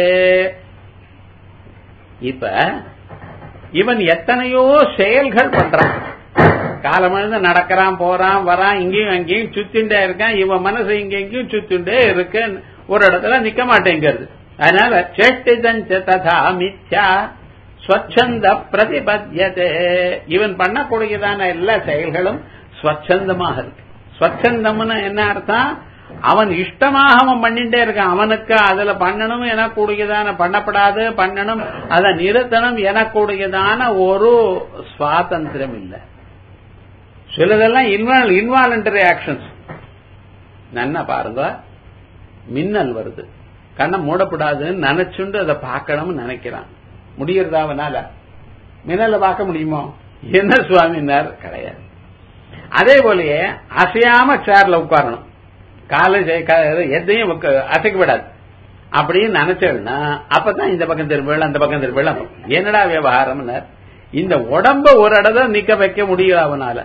இப்ப இவன் எத்தனையோ செயல்கள் பண்றான். காலமிழந்து நடக்கிறான், போறான், வரான், இங்கேயும் அங்கேயும் சுத்திண்டே இருக்கான். இவன் மனசு இங்க எங்கேயும் சுத்திண்டே இருக்கு, ஒரு இடத்துல நிக்க மாட்டேங்கிறது. அதனால சேஷ்டிதஞ்ச ததா மித்யா ஸ்வச்சந்த பிரதிபத்யதே. இவன் பண்ணக்கூடியதான எல்லா செயல்களும் ஸ்வச்சந்தமாக இருக்கு. ஸ்வச்சந்தம்னு என்ன அர்த்தம்? அவன் இஷ்டமாக அவன் பண்ணிட்டே இருக்கான். அவனுக்கு அதுல பண்ணணும் எனக்கூடியதான பண்ணப்படாது, பண்ணணும் அதை நிறுத்தணும் எனக்கூடியதான ஒரு சுவாதந்திரம் இல்லை. சிலதெல்லாம் இன்வாலண்டரி ஆக்ஷன்ஸ். நன்னா பாருங்க, மின்னல் வருது, கண்ணை மூடப்படாதுன்னு நினைச்சுண்டு அதை பார்க்கணும்னு நினைக்கிறான். முடியறதா அவனால? மின்னல பார்க்க முடியுமோ? என்ன சுவாமினார்? கிடையாது. அதே போலயே அசையாம சேர்ல உட்காரணும், காலை எதையும் அசைக்க விடாது அப்படின்னு நினைச்சேன்னா அப்பதான் இந்த பக்கம் திரும்ப அந்த பக்கம் திரும்ப. என்னடா விவகாரம்? இந்த உடம்ப ஒரு இடத்துல நிக்க வைக்க முடியல அவனால.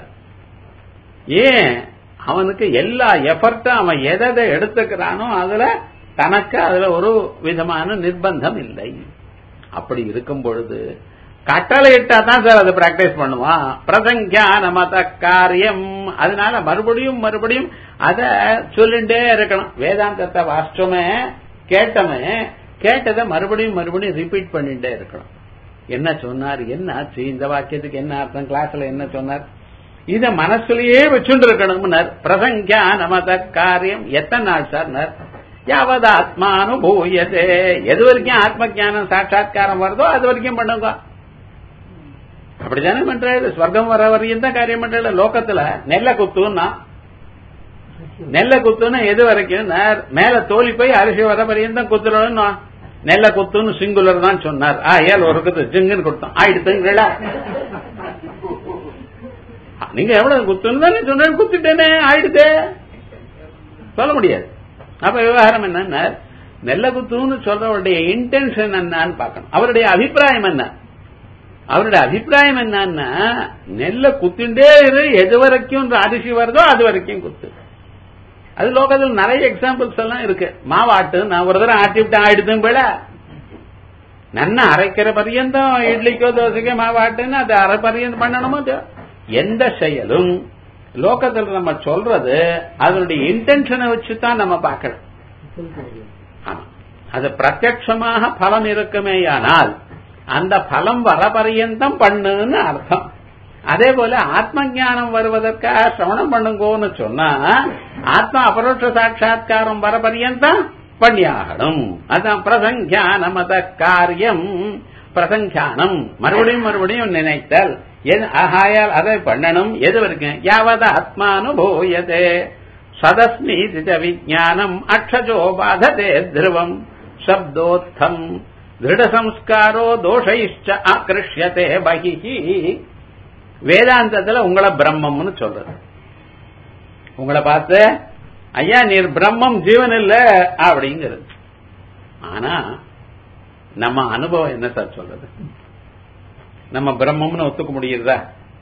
ஏன்? அவனுக்கு எல்லா எஃபர்ட்டும் அவன் எதை எடுத்துக்கிறானோ அதுல தனக்கு அதுல ஒரு விதமான நிர்பந்தம் இல்லை. அப்படி இருக்கும் பொழுது கட்டளை இட்டா தான் சார் அதை பிராக்டிஸ் பண்ணுவான். பிரசங்யான மத காரியம். அதனால மறுபடியும் மறுபடியும் அதை சொல்லிண்டே இருக்கணும். வேதாந்தத்தை வாசிச்சோமே, கேட்டோமே, கேட்டதை மறுபடியும் மறுபடியும் ரிப்பீட் பண்ணிட்டே இருக்கணும். என்ன சொன்னார், என்ன ஆச்சு, இந்த வாக்கியத்துக்கு என்ன அர்த்தம், கிளாஸ்ல என்ன சொன்னார், இத மனசுலயே வச்சுட்டு இருக்கணும். பிரசங்யான மத காரியம். எத்தனை நாள் சார்? யாவது ஆத்மானுபூயதே. எது வரைக்கும் ஆத்ம ஜானம் சாட்சா்காரம் வருதோ அது வரைக்கும் பண்ணுங்க. அப்படித்தானே பண்றாரு. ஸ்வர்க்கம் வர வரையும் தான் காரியம் பண்ற. லோகத்துல நெல்ல குத்துன்னா நெல்ல குத்துன்னா எது வரைக்கும்? மேல தோலி போய் அரிசி வர வரையும் தான் குத்துறோம்னா நெல்ல குத்துன்னு சிங்குலர் தான் சொன்னார். ஆ ஏழு ஒரு குத்து ஜிங்குன்னு கொடுத்தோம் ஆயிடுத்துங்களா? நீங்க எவ்வளவு குத்துன்னு தானே சொன்ன, குத்துட்டேனே ஆயிடுதே சொல்ல முடியாது. அப்ப விவகாரம் என்ன? நெல்ல குத்துன்னு சொல்றவருடைய இன்டென்ஷன் என்னன்னு பார்க்கணும். அவருடைய அபிப்பிராயம் என்ன? அவருடைய அபிப்பிராயம் என்னன்னா நெல்ல குத்திண்டே இரு, எது வரைக்கும் அரிசி வருதோ அது வரைக்கும் குத்து. அது லோகத்தில் நிறைய எக்ஸாம்பிள்ஸ் எல்லாம் இருக்கு. மாவாட்டு நான் ஒரு தடவை ஆட்டி விட்டு ஆயிடுதும் போல நன்னா அரைக்கிற பரியந்தம் இட்லிக்கோ தோசைக்கோ மாவாட்டுன்னு அது அரை பரியந்தம் பண்ணணுமோ. எந்த செயலும் லோகத்துல நம்ம சொல்றது அதனுடைய இன்டென்ஷனை வச்சுதான் நம்ம பார்க்கணும். ஆமா, அது பிரத்யட்சமாக பலம் இருக்குமேயானால் அந்த பலம் வர பரியந்தம் பண்ணுன்னு அர்த்தம். அதே போல ஆத்ம ஞானம் வருவதற்காக சிரவணம் பண்ணுங்கோன்னு சொன்னா ஆத்மா அபரோட்ச சாட்சா்காரம் வர பரியந்தம் பண்ணியாகணும். அதான் பிரசங்கியானம் அத காரியம். பிரசங்கியானம் மறுபடியும் மறுபடியும் நினைத்தல், ஆகாயால் அதை பண்ணணும். எது வரைக்கும்? யாவத ஆத்மானுபூயதே சதஸ்மீதி விஜானம் அக்ஷஜோ பாததே த்ருவம் சப்தோத்தம் திருட சம்ஸ்காரோ தோஷைச்ச ஆக்ருஷ்யதே பகிஹி. வேதாந்தத்துல உங்களை பிரம்மம்னு சொல்றது. உங்களை பார்த்து ஐயா நீர் பிரம்மம் ஜீவன் இல்ல அப்படிங்கிறது. ஆனா நம்ம அனுபவம் என்ன சார் சொல்றது? நம்ம பிரம்மம்னு ஒத்துக்க முடியுதா?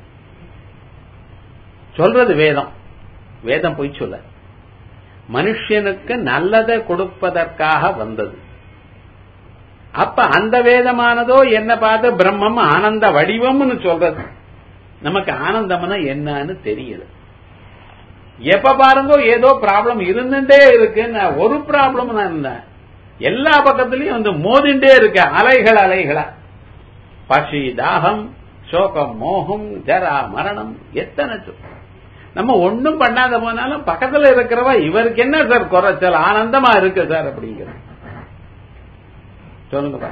சொல்றது வேதம். வேதம் பொய் சொல்ல. மனுஷனுக்கு நல்லதை கொடுப்பதற்காக வந்தது. அப்ப அந்த வேதமானதோ என்ன பார்த்து பிரம்மம் ஆனந்த வடிவம்னு சொல்றது. நமக்கு ஆனந்தம்னா என்னன்னு தெரியல. எப்ப பாருங்க ஏதோ ப்ராப்ளம் இருந்துட்டே இருக்கு. ஒரு ப்ராப்ளம் இல்ல, எல்லா பக்கத்திலயும் வந்து மோதிண்டே இருக்க அலைகள் அலைகளா. பசி, தாகம், சோகம், மோகம், ஜரா, மரணம், எத்தனை. நம்ம ஒன்னும் பண்ணாத போனாலும் பக்கத்துல இருக்கிறவா இவருக்கு என்ன சார் குறைச்சல், ஆனந்தமா இருக்கு சார் அப்படிங்கிற சொல்லுங்க.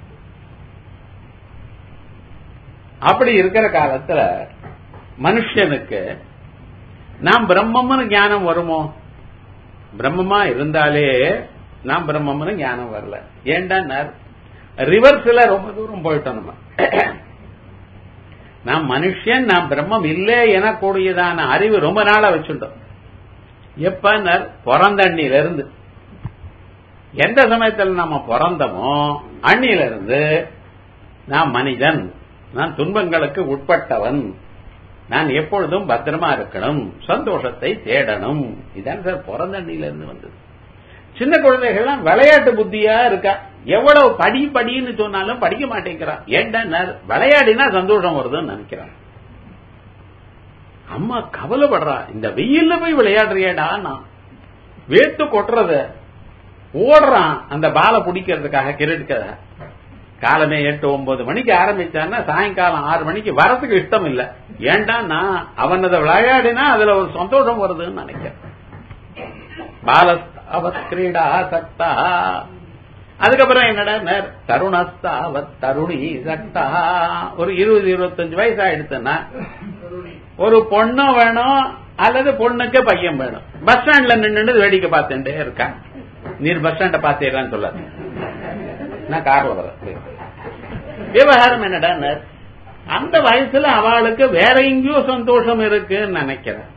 அப்படி இருக்கிற காலத்துல மனுஷனுக்கு நாம் பிரம்மம்னு ஞானம் வருமோ? பிரம்மமா இருந்தாலே நாம் பிரம்மம்னு ஞானம் வரல. ஏண்டா ரிவர்ஸ்ல ரொம்ப தூரம் போயிட்டோம். நம்ம நாம் மனுஷன், நாம் பிரம்மம் இல்லை எனக்கூடியதான அறிவு ரொம்ப நாளா வச்சுட்டோம். எப்ப பிறந்தண்ணில இருந்து எந்த சமயத்தில் நாம பிறந்தமோ அண்ணில இருந்து நான் மனிதன், நான் துன்பங்களுக்கு உட்பட்டவன், நான் எப்பொழுதும் பத்திரமா இருக்கணும், சந்தோஷத்தை தேடணும். இதான் சார் பிறந்தண்ணில இருந்து வந்தது. சின்ன குழந்தைகள்லாம் விளையாட்டு புத்தியா இருக்கா. எவ்வளவு படி படின்னு சொன்னாலும் படிக்க மாட்டேங்கிறான். ஏண்டா விளையாடினா சந்தோஷம் வருதுன்னு நினைக்கிறான். அம்மா கவலைப்படுறா, இந்த வெயில்ல போய் விளையாடுறியடா. நான் வேத்து கொட்டுறது ஓடுறான் அந்த பாலை பிடிக்கிறதுக்காக, கிரிக்கெட் காலமே எட்டு ஒன்பது மணிக்கு ஆரம்பிச்சான்னா சாயங்காலம் ஆறு மணிக்கு வரதுக்கு இஷ்டம் இல்ல. ஏண்டா நான் அவன் அதை விளையாடினா அதுல ஒரு சந்தோஷம் வருதுன்னு நினைக்கிறேன். பாலஸ்தாவத் கிரீடா சக்தா. அதுக்கப்புறம் என்னடா தருணஸ்தாவத் தருணி சக்தா. ஒரு இருபது இருபத்தஞ்சு வயசு ஆயிடுச்சுன்னா ஒரு பொண்ணு வேணும் அல்லது பொண்ணுக்கு பையன் வேணும். பஸ் ஸ்டாண்ட்ல நின்று வேடிக்கை பார்த்துட்டே இருக்கா. நீர் பஸ் ஸ்டாண்ட பாத்தீங்கன்னு சொல்லாது, நான் கார்ல வர. விவகாரம் என்னடா அந்த வயசுல அவளுக்கு வேற எங்கேயோ சந்தோஷம் இருக்குன்னு நினைக்கிறேன்.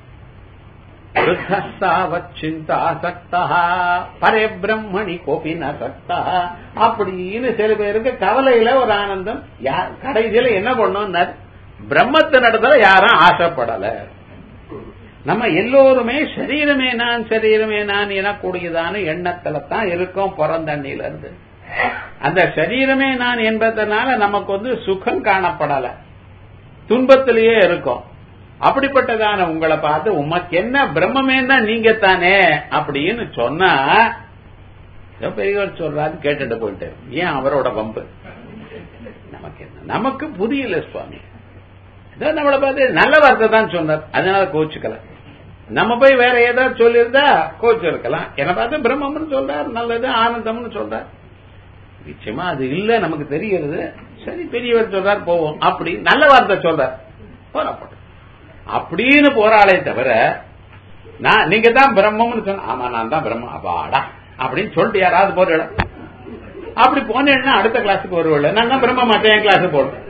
சிந்தா சக்தா பரே பிரம்மணி கோபின சக்தா அப்படின்னு சில பேருக்கு கவலையில ஒரு ஆனந்தம். கடைசியில என்ன பண்ணும், பிரம்மத்தின் இடத்துல யாரும் ஆசைப்படல. நம்ம எல்லோருமே சரீரமே நான் சரீரமே நான் எனக்கூடியதான எண்ணத்துல தான் இருக்கோம் பிறந்தண்ணில இருந்து. அந்த சரீரமே நான் என்பதனால நமக்கு வந்து சுகம் காணப்படல, துன்பத்திலேயே இருக்கும். அப்படிப்பட்டதான உங்களை பார்த்து உமக்கு என்ன பிரம்மமே தான் நீங்க தானே அப்படின்னு சொன்னா பெரியவர் சொல்றாரு கேட்டுட்டு போயிட்டு ஏன் அவரோட பம்பு நமக்கு என்ன, நமக்கு புரியல சுவாமி. நம்மளை பார்த்து நல்ல வார்த்தை தான் சொன்னார், அதனால கோச்சுக்கல. நம்ம போய் வேற ஏதாவது சொல்லியிருந்தா கோச்சு இருக்கலாம். என்ன பார்த்து பிரம்மம்னு சொல்றார், நல்லது ஆனந்தம்னு சொல்றார். நிச்சயமா அது இல்ல நமக்கு தெரிகிறது. சரி பெரியவர் சொல்றார் போவோம், அப்படி நல்ல வார்த்தை சொல்றார் போறப்பட்ட அப்படின்னு போறாளே தவிர நான் நீங்க தான் பிரம்மம்னு சொன்ன, ஆமா நான் தான் பிரம்மம் அப்பாடா அப்படின்னு சொல்லிட்டு யாராவது போற இடம் அப்படி போனேன்னா அடுத்த கிளாஸுக்கு வருவல நான் தான் பிரம்ம மாட்டேன், என் கிளாஸ் போடுறேன்.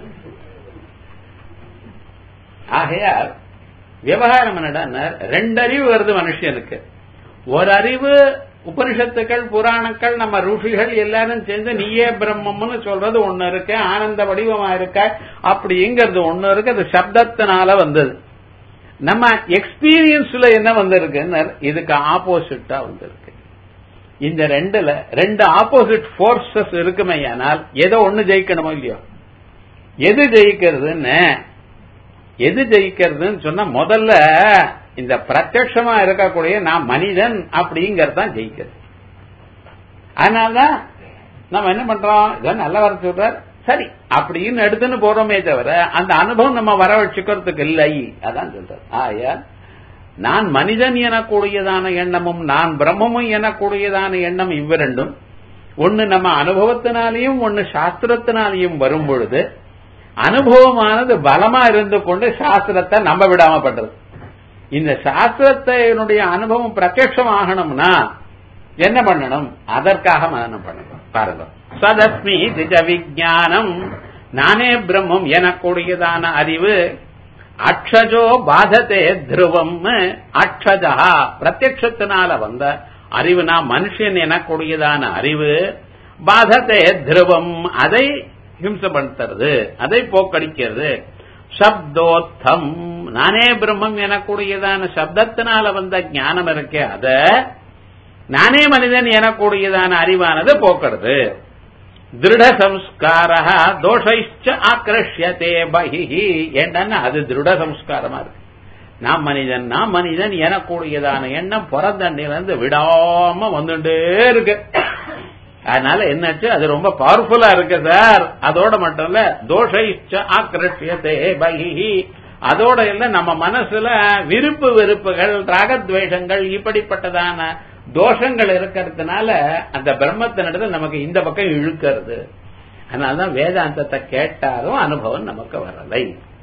ஆகையால் விவகாரம் என்னடா, ரெண்டு அறிவு வருது மனுஷனுக்கு. ஒரு அறிவு உபனிஷத்துக்கள் புராணங்கள் நம்ம ருஷிகள் எல்லாரும் சேர்ந்து நீயே பிரம்மம்னு சொல்றது ஒண்ணு இருக்கு, ஆனந்த வடிவமா இருக்க அப்படிங்கிறது ஒண்ணு இருக்கு. அது சப்தத்தினால வந்தது. நம்ம எக்ஸ்பீரியன்ஸ்ல என்ன வந்திருக்குன்னு இதுக்கு ஆப்போசிட்டா வந்திருக்கு. இந்த ரெண்டுல ரெண்டு ஆப்போசிட் போர்சஸ் இருக்குமே, ஆனால் ஏதோ ஒண்ணு ஜெயிக்கணுமோ இல்லையோ. எது ஜெயிக்கிறதுன்னு எது ஜெயிக்கிறதுன்னு சொன்னா முதல்ல இந்த பிரத்யட்சமா இருக்கக்கூடிய நான் மனிதன் அப்படிங்கறதான் ஜெயிக்கிறது. அதனாலதான் நம்ம என்ன பண்றோம், இதான் நல்ல வர சொல்றார் சரி அப்படின்னு எடுத்துன்னு போறோமே தவிர அந்த அனுபவம் நம்ம வர வச்சுக்கிறதுக்கு இல்லை. அதான் சொல்றார். ஆயா நான் மனிதன் எனக்கூடியதான எண்ணமும் நான் பிரம்மமும் எனக்கூடியதான எண்ணம் இவ்விரண்டும் ஒன்னு நம்ம அனுபவத்தினாலையும் ஒன்னு சாஸ்திரத்தினாலையும் வரும் பொழுது அனுபவமானது பலமா இருந்து கொண்டு சாஸ்திரத்தை நம்ப விடாம பண்றது. இந்த சாஸ்திரத்தினுடைய அனுபவம் பிரத்யட்சம் ஆகணும்னா என்ன பண்ணணும், அதற்காக மனனம் பண்ணணும். பாருங்க, சதஸ்மி திஜ விஜானம் நானே பிரம்மம் எனக்கூடியதான அறிவு அக்ஷஜோ பாததே துருவம். அக்ஷஜா பிரத்யட்சத்தினால வந்த அறிவு நான் மனுஷன் எனக்கூடியதான அறிவு பாததே துருவம் அதை ஹிம்சப்படுத்துறது, அதை போக்கடிக்கிறது. சப்தோத்தம் நானே பிரம்மம் எனக்கூடியதான சப்தத்தினால வந்த ஞானம் இருக்கே அத நானே மனிதன் எனக்கூடியதான அறிவானது போக்கிறது. திருட சம்ஸ்கார தோஷைச்ச ஆக்ரஷ்யதே பஹிஹி ஏண்டா அது திருட சம்ஸ்காரமா இருக்கு. நாம் மனிதன் நாம் மனிதன் எனக்கூடியதான எண்ணம் பிறந்தண்ணிலிருந்து விடாம வந்துட்டே இருக்கு. அதனால என்னாச்சு, அது ரொம்ப பவர்ஃபுல்லா இருக்கு சார். அதோட மட்டும் இல்ல தோஷைச்ச ஆக்ரஷ்யதே பஹிஹி அதோட இல்ல நம்ம மனசுல விருப்பு வெறுப்புகள் ராகத்வேஷங்கள் இப்படிப்பட்டதான தோஷங்கள் இருக்கிறதுனால அந்த பிரம்மத்தினிடத்துல நமக்கு இந்த பக்கம் இழுக்கிறது. அதனாலதான் வேதாந்தத்தை கேட்டாலும் அனுபவம் நமக்கு வரலை.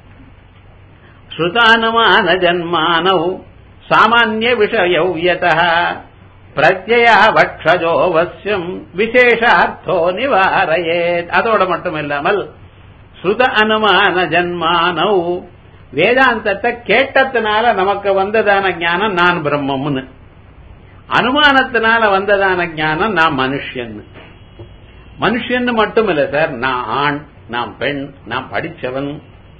ஸ்ருதானுமான ஜன்மானவ் சாமானிய விஷயௌ யதஹ பிரத்யயா வக்ஷஜோ வஸ்யம் விசேஷார்த்தோ நிவாரயேத். அதோட மட்டும் இல்லாமல் ஸ்ருத அனுமான ஜன்மானவ் வேதாந்தத்தை கேட்டதுனால நமக்கு வந்ததான ஞானம் நான் பிரம்மம்னு, அனுமானத்தினால வந்ததான ஞானம் நான் மனுஷன். மனுஷன் மட்டும் இல்ல சார், நான் ஆண், நான் பெண், நான் படிச்சவன்.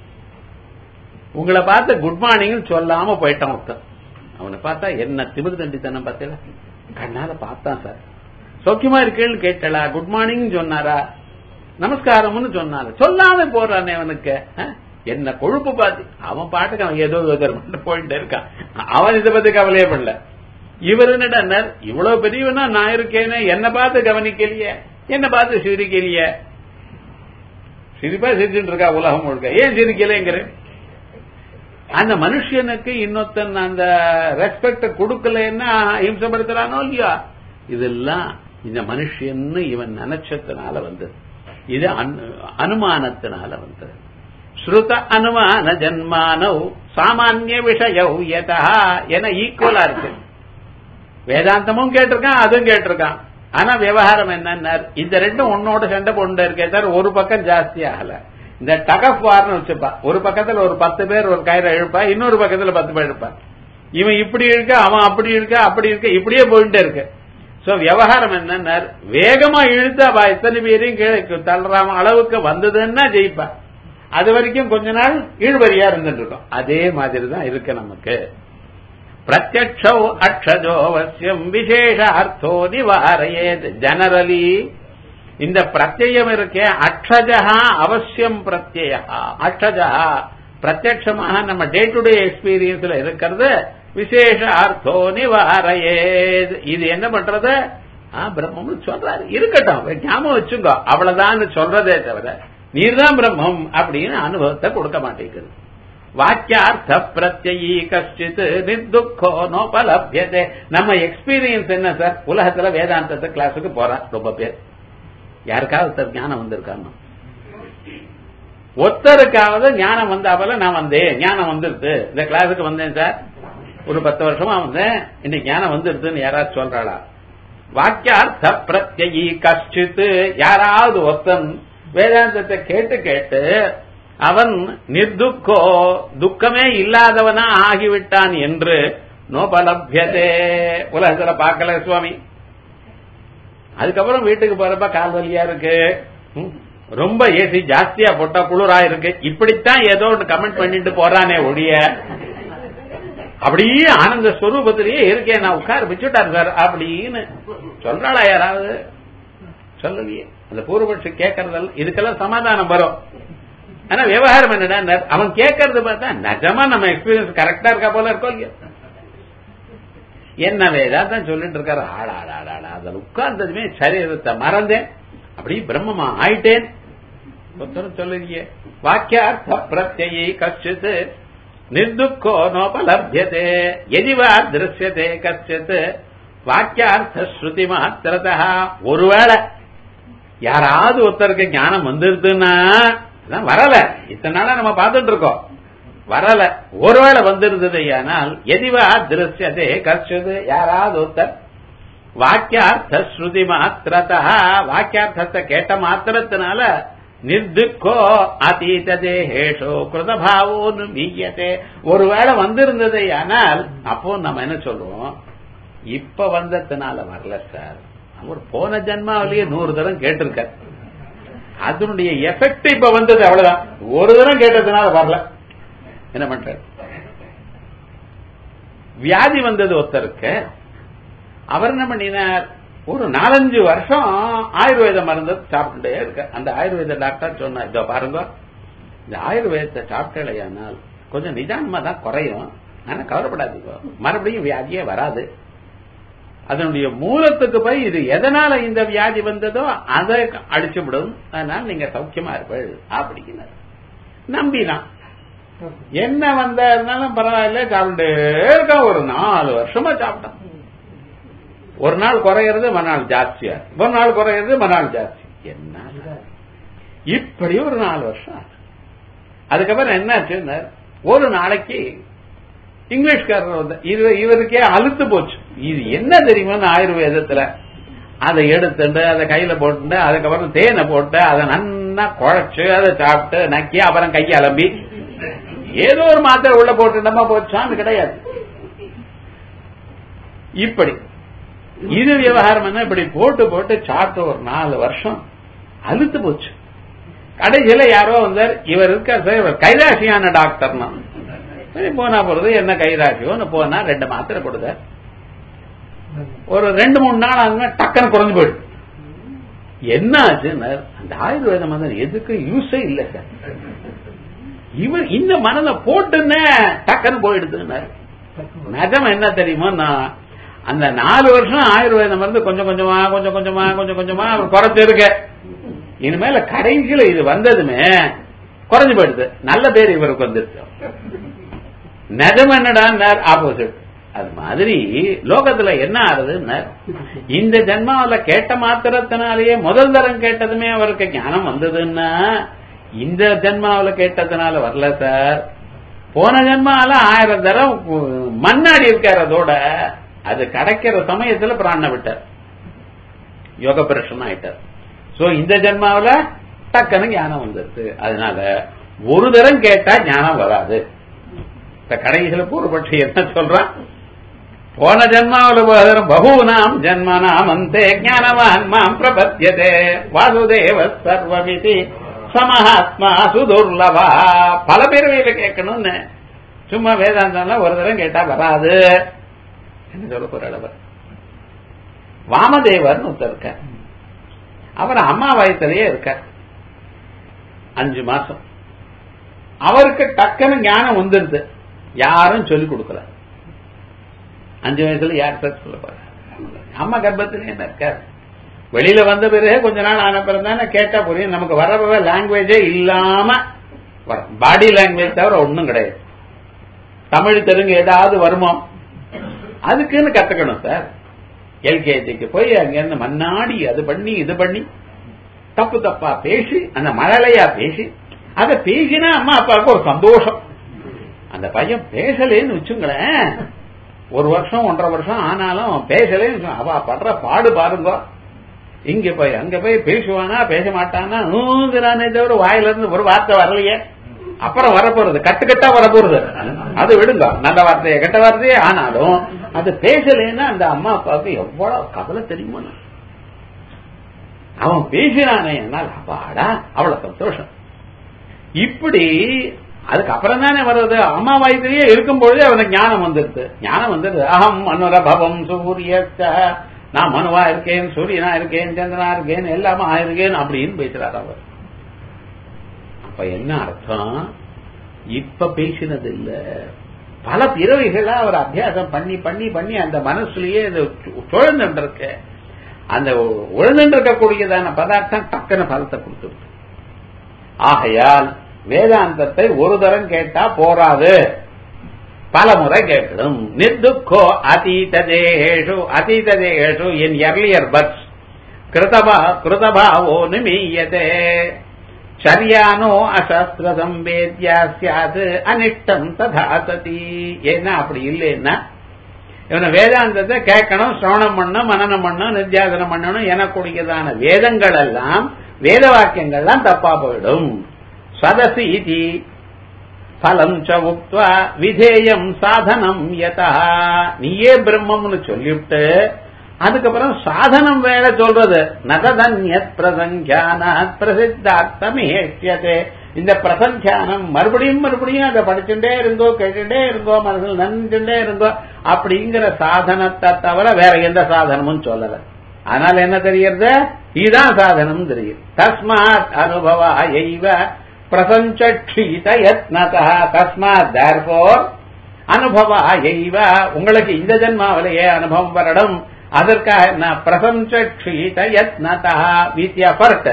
உங்களை பார்த்து குட் மார்னிங் சொல்லாம போயிட்டான் ஒருத்தன். அவனை பார்த்தா என்ன திமிர் தண்டித்தனம் பார்த்தல, கண்ணால பார்த்தான் சார். சௌக்கியமா இருக்கேன்னு கேட்டலா, குட் மார்னிங் சொன்னாரா, நமஸ்காரம்னு சொன்னாரு, சொல்லாம போறானே அவனுக்கு என்ன கொழுப்பு பார்த்து. அவன் பாட்டுக்கு அவன் ஏதோ போயிட்டு இருக்கான், அவன் இதை பத்தி கவலையே பண்ணல. இவர் என்னடா இவ்வளவு பெரியவனா நான் இருக்கேன்னு என்ன பார்த்து கவனிக்கலையே, என்ன பார்த்து சிரிக்கலையே. சிரிப்பா சிரிச்சுட்டு இருக்கா உலகம் முழுக்க, ஏன் சிரிக்கலைங்கிற அந்த மனுஷனுக்கு இன்னொருத்தன் அந்த ரெஸ்பெக்ட் கொடுக்கலன்னா ஹிம்சப்படுத்துறானோ இல்லையா. இதெல்லாம் இந்த மனுஷன்னு இவன் நினைச்சதுனால வந்தது, இது அனுமானத்தினால வந்தது. ஸ்ருத அனுமான ஜன்மானவ் சாமானிய விஷயௌ யதஹ என ஈக்குவலா இருக்கு. வேதாந்தமும் கேட்டிருக்கான் அதுவும் கேட்டிருக்கான். ஆனா விவகாரம் என்னன்னா இந்த ரெண்டும் ஒன்னோட சண்டை போட்டு இருக்கே சார், ஒரு பக்கம் ஜாஸ்தி ஆகல. இந்த டகப் வார்னு வச்சுப்பா, ஒரு பக்கத்துல ஒரு பத்து பேர் ஒரு கயிறை இழுப்பா, இன்னொரு பக்கத்துல பத்து பேர் இழுப்பா. இவன் இப்படி இருக்க அவன் அப்படி இருக்க அப்படி இருக்க இப்படியே போயிட்டே இருக்கு. சோ விவகாரம் என்னன்னா வேகமா இழுத்து அவ எத்தனை பேரையும் கீழே தள்ளுறாம அளவுக்கு வந்ததுன்னா ஜெயிப்பா. அது வரைக்கும் கொஞ்ச நாள் ஈழ்வரியா இருந்துட்டு இருக்கோம். அதே மாதிரிதான் இருக்கு நமக்கு. பிரத்யக்ஷோ அக்ஷஜோ வசியம் விசேஷ அர்த்தோ நிவாரயேத். ஜெனரலி இந்த பிரத்யம் இருக்கே அக்ஷஜா அவசியம் பிரத்யா. அக்ஷஜா பிரத்யட்சமாக நம்ம டே டு டே எக்ஸ்பீரியன்ஸ்ல இருக்கிறது விசேஷ அர்த்தோ நிவாரயேத். இது என்ன பண்றது, பிரம்மம் சொல்றாரு இருக்கட்டும் ஞாபகம் வச்சுங்க அவ்வளவுதான் சொல்றதே தவிர நீர்தான் பிரம்மம் அப்படின்னு அனுபவத்தை கொடுக்க மாட்டேங்குது. வாக்கியார்த்த பிரத்யயி கஷ்டித் நிர்துக்கோ நோபலப்யதே. நம்ம எக்ஸ்பீரியன்ஸ் என்ன சார், உலகத்துல வேதாந்தத்தை கிளாஸுக்கு போறான் ரொம்ப பேர், யாருக்காவது ஞானம் வந்திருக்காங்க, ஒருத்தருக்காவது ஞானம் வந்தாப்பல நான் வந்தேன் ஞானம் வந்துருது இந்த கிளாஸுக்கு வந்தேன் சார், ஒரு பத்து வருஷமா வந்தேன் இன்னைக்கு ஞானம் வந்துருதுன்னு யாராவது சொல்றாளா? வாக்கியார்த்த பிரத்யயி கஷ்டித் யாராவது ஒருத்தன் வேதாந்தத்தை கேட்டு கேட்டு அவன் நிர்துக்கோ துக்கமே இல்லாதவனா ஆகிவிட்டான் என்று நோபலப்யதே உலகத்துல பார்க்கல சுவாமி. அதுக்கப்புறம் வீட்டுக்கு போறப்ப கால் வலியா இருக்கு, ரொம்ப ஏசி ஜாஸ்தியா போட்டா குளிரா இருக்கு, இப்படித்தான் ஏதோ ஒன்று கமெண்ட் பண்ணிட்டு போறானே ஒழிய அப்படியே ஆனந்த ஸ்வரூபத்திலேயே இருக்கேன் நான் உட்கார வச்சுட்டாரு சார் அப்படின்னு சொல்றாளா யாராவது? சொல்லலையே. அந்த பூர்வபட்சி கேட்கறதெல்லாம் இதுக்கெல்லாம் சமாதானம் வரும். ஆனா விவகாரம் என்னடா, அவன் கேட்கறது பார்த்தா நிஜமா நம்ம எக்ஸ்பீரியன்ஸ் கரெக்டா இருக்கா போல இருக்கோ இல்லையா? என்ன வேதாதான் சொல்லிட்டு இருக்காரு. ஆடாடாடா அதில் உட்கார்ந்ததுமே சரீரத்தை மறந்தேன், அப்படி பிரம்மமா ஆயிட்டேன். ஒருத்தரும் சொல்லுறியே வாக்கியார்த்த பிரத்யை கச்சித் நிர்துக்கோ நோபலப்யதே எதிவா திருஷ்யதே கச்சித் வாக்கியார்த்த ஸ்ருதி மாத்திரதா. ஒருவேளை யாராவது ஒருத்தருக்கு ஞானம் வந்துருதுன்னா வரல, இத்தனை நாளா நம்ம பார்த்துட்டு இருக்கோம், வரல, ஒருவேளை வந்திருந்தது ஆனால் எதிவா திருஷ்யதே கச்சித் யாராவது ஒருத்தர் வாக்கியார்த்த ஸ்ருதி மாத்திரதா வாக்கியார்த்தத்தை கேட்ட மாத்திரத்தினால நிர்துக்கோ அதீத தேஹேஷோ கிருதபாவோன்னு மீயத்தே ஒருவேளை வந்திருந்தது ஆனால் அப்போ நம்ம என்ன சொல்லுவோம், இப்ப வந்ததுனால வரல சார், அவர் போன ஜென்மாவிலேயே நூறு தரம் கேட்டிருக்க, அதனுடைய எஃபெக்ட் இப்ப வந்தது, அவ்வளவுதான். ஒரு தரம் கேட்டதுனால வரல. என்ன பண்ற? வியாதி வந்தது ஒருத்தருக்கு, அவர் என்ன பண்ணினார், ஒரு நாலஞ்சு வருஷம் ஆயுர்வேத மருந்து சாப்பிட்டுட்டே இருக்க. அந்த ஆயுர்வேத டாக்டர் சொன்னார், இதோ பாருங்க இந்த ஆயுர்வேதத்தை சாப்பிட்டலையானால் கொஞ்சம் நிதானமா தான் குறையும், ஆனா கவலைப்படாதீங்க, மறுபடியும் வியாதியே வராது. அதனுடைய மூலத்துக்கு போய் இது எதனால இந்த வியாதி வந்ததோ அதை அடிச்சு விடும், அதனால நீங்க சௌக்கியமா இருப்பீள் அப்படின்னார். நம்பினான். என்ன வந்தாலும் பரவாயில்ல சாப்பிட்டே இருக்க. ஒரு நாலு வருஷமா சாப்பிட்டான். ஒரு நாள் குறையிறது மறுநாள் ஜாஸ்தியா, ஒரு நாள் குறையிறது மறுநாள் ஜாஸ்தி. என்ன இப்படி ஒரு நாலு வருஷம். அதுக்கப்புறம் என்னாச்சு, ஒரு நாளைக்கு இங்கிலீஷ்காரர் வந்து இவருக்கே அழுத்து போச்சு. இது என்ன தெரியுமா ஆயுர்வேதத்துல, அதை எடுத்துட்டு அதை கையில போட்டு அதுக்கப்புறம் தேனை போட்டு அதை நன்னா குழைச்சு அதை சாப்பிட்டு நக்கி அப்புறம் கையை அலம்பி ஏதோ ஒரு மாத்திரை உள்ள போட்டுட்டோமா போச்சான்னு கிடையாது. இப்படி இது விவகாரம் என்ன, இப்படி போட்டு போட்டு சாப்பிட்டு ஒரு நாலு வருஷம் அழுத்து போச்சு. கடைசியில யாரோ வந்தார், இவர் இருக்க இவர் கைராசியான டாக்டர்னா போனா போறது என்ன கைராசியோன்னு போனா ரெண்டு மாத்திரை கொடுத்த. ஒரு ரெண்டு மூணு நாள் ஆகுங்க டக்குன்னு குறைஞ்சு போயிடுது. என்ன ஆச்சுன்னு, அந்த ஆயுர்வேதம் வந்து எதுக்கு யூஸே இல்லை சார், இவர் இந்த மனதை போட்டுன்னு டக்குன்னு போயிடுதுன்னு. நிஜம் என்ன தெரியுமோ, நான் அந்த நாலு வருஷம் ஆயுர்வேதம் வந்து கொஞ்சம் கொஞ்சமா கொஞ்சம் கொஞ்சமா கொஞ்சம் கொஞ்சமா அவர் குறைச்சு இருக்க. இனிமேல கடைசியில இது வந்ததுமே குறைஞ்சு போயிடுது. நல்ல பேர் இவருக்கு வந்துருச்சு. நிஜம் என்னடா ஆப்போசிட். அது மாதிரி லோகத்துல என்ன ஆறுதுன்னு, இந்த ஜென்மாவில கேட்ட மாத்திரத்தினாலேயே முதல் தரம் கேட்டதுமே அவருக்கு ஞானம் வந்ததுன்னா இந்த ஜென்மாவில கேட்டதுனால வரல சார். போன ஜென்மாவில ஆயிரம் தரம் மண்ணாடி இருக்காரு, அதோட அது கிடைக்கிற சமயத்துல பிராண விட்டார், யோக பிரஷன் ஆயிட்டார். சோ இந்த ஜென்மாவில டக்குன்னு ஞானம் வந்துருது. அதனால ஒரு தரம் கேட்டா ஞானம் வராது. கடைசியில பூர்வபட்சி என்ன சொல்றான், போன ஜென்மாவில பகூனாம் ஜென்மனாம் அந்தே ஞானவான் மாம் பிரபத்யதே வாசுதேவ சர்வமிதி சமஹாத்மா சுதுர்லபா. பல பேர்வையில கேட்கணும்னு சும்மா வேதாந்தம் ஒரு தரம் கேட்டா வராது. என்ன சொல்ல போற, வாமதேவர்னு ஒருத்தர் இருக்க, அவர் அம்மா வயத்திலேயே இருக்க அஞ்சு மாசம். அவருக்கு டக்குன்னு ஞானம் வந்துருது, யாரும் சொல்லிக் கொடுக்கல. அஞ்சு வயசுல யார் சார் சொல்ல போற, அம்மா கர்ப்பத்திலே என்ன இருக்காரு. வெளியில வந்த பிறகு கொஞ்ச நாள் ஆன பிறந்தானே கேட்டா புரியும். நமக்கு வர லாங்குவேஜே இல்லாம பாடி லாங்குவேஜ் தவிர ஒன்னும் கிடையாது. தமிழ் தெலுங்கு ஏதாவது வருமோ அதுக்குன்னு கத்துக்கணும் சார். எல்கேஜிக்கு போய் அங்க இருந்து மண்ணாடி அது பண்ணி இது பண்ணி தப்பு தப்பா பேசி அந்த மழலையா பேசி அதை பேசினா அம்மா அப்பாவுக்கு ஒரு சந்தோஷம். அந்த பையன் பேசலேன்னு வச்சுங்களேன், ஒரு வருஷம் ஒன்றரை வருஷம் ஆனாலும் பேசலேன்னு அவ படுற பாடு பாருங்க. இங்க போய் அங்க போய் பேசுவானா பேச மாட்டானா நூங்குறானே தவிர வாயில இருந்து ஒரு வார்த்தை வரலையே. அப்புறம் வரப்போறது கட்டுக்கட்டா வரப்போறது, அது விடுங்க, நல்ல வார்த்தையை கெட்ட வார்த்தையே ஆனாலும் அது பேசலேன்னா அந்த அம்மா அப்பாவுக்கு எவ்வளவு கவலை தெரியுமா. அவன் பேசினானே என்னால் அப்பாடா அவ்வளவு சந்தோஷம். இப்படி அதுக்கப்புறம் தானே வர்றது. அம்மா வயதிலேயே இருக்கும்பொழுதே அவனுக்கு ஞானம் வந்துருது. ஞானம் வந்துருது. அகம் மனுரபவம் சூரிய, நான் மனுவா இருக்கேன், சூரியனா இருக்கேன், சந்திரனா இருக்கேன், எல்லாமே ஆயிருக்கேன் அப்படின்னு பேசுறாரு அவர். அப்ப என்ன அர்த்தம்? இப்ப பேசினது இல்ல, பல பிறவைகளா அவர் அபியாசம் பண்ணி பண்ணி பண்ணி அந்த மனசுலயே சுழந்துட்டு இருக்கு. அந்த உழந்துட்டு இருக்கக்கூடியதான பதார்த்தம் டக்குன பலத்தை கொடுத்துருக்கு. ஆகையால் வேதாந்தத்தை ஒரு தரம் கேட்டா போராது, பல முறை கேட்கணும். நிர்துக்கோ அதீத தேகேஷு அதீத தேகேஷு இன் எர்லியர் பர்த்ஸ் கிருதபா கிருதபாவோ நிமீயதே சரியானோ அசாஸ்திர சம்பேத்யா சியாது அனிஷ்டம் ததா சதி. ஏன்னா அப்படி இல்லைன்னா இவனை வேதாந்தத்தை கேட்கணும், சிரவணம் பண்ணணும், மனனம் பண்ணணும், நித்தியாசனம் பண்ணணும் எனக்கூடியதான வேதங்கள் எல்லாம் வேத வாக்கியங்கள்லாம் தப்பா போயிடும். சதசி இதி பலம் ச உக்த்வா விதேயம் சாதனம் யதா. நீயே பிரம்மம்னு சொல்லிவிட்டு அதுக்கப்புறம் சாதனம் வேற சொல்றது. நதன்யத் பிரசங்கியானாத் பிரசித்தார்த்தமேஷ்யதே. இந்த பிரசங்கியானம் மறுபடியும் மறுபடியும் அதை படிச்சுட்டே இருங்கோ, கேட்டுட்டே இருங்கோ, மனசில் நன்றுட்டே இருங்கோ அப்படிங்கிற சாதனத்தை தவிர வேற எந்த சாதனமும் சொல்லல. அதனால என்ன தெரியுது? இதுதான் சாதனம் தெரியுது. தஸ்மாத் அனுபவா எய்வ பிரசஞ்சீத யத்னதா. தஸ்மாத் தேர்ஃபோர் அனுபவா எய்வ, உங்களுக்கு இந்த ஜென்மாவிலேயே அனுபவம் வரணும். அதற்காக பிரசஞ்சீத யத்னதா வித் எஃபர்ட்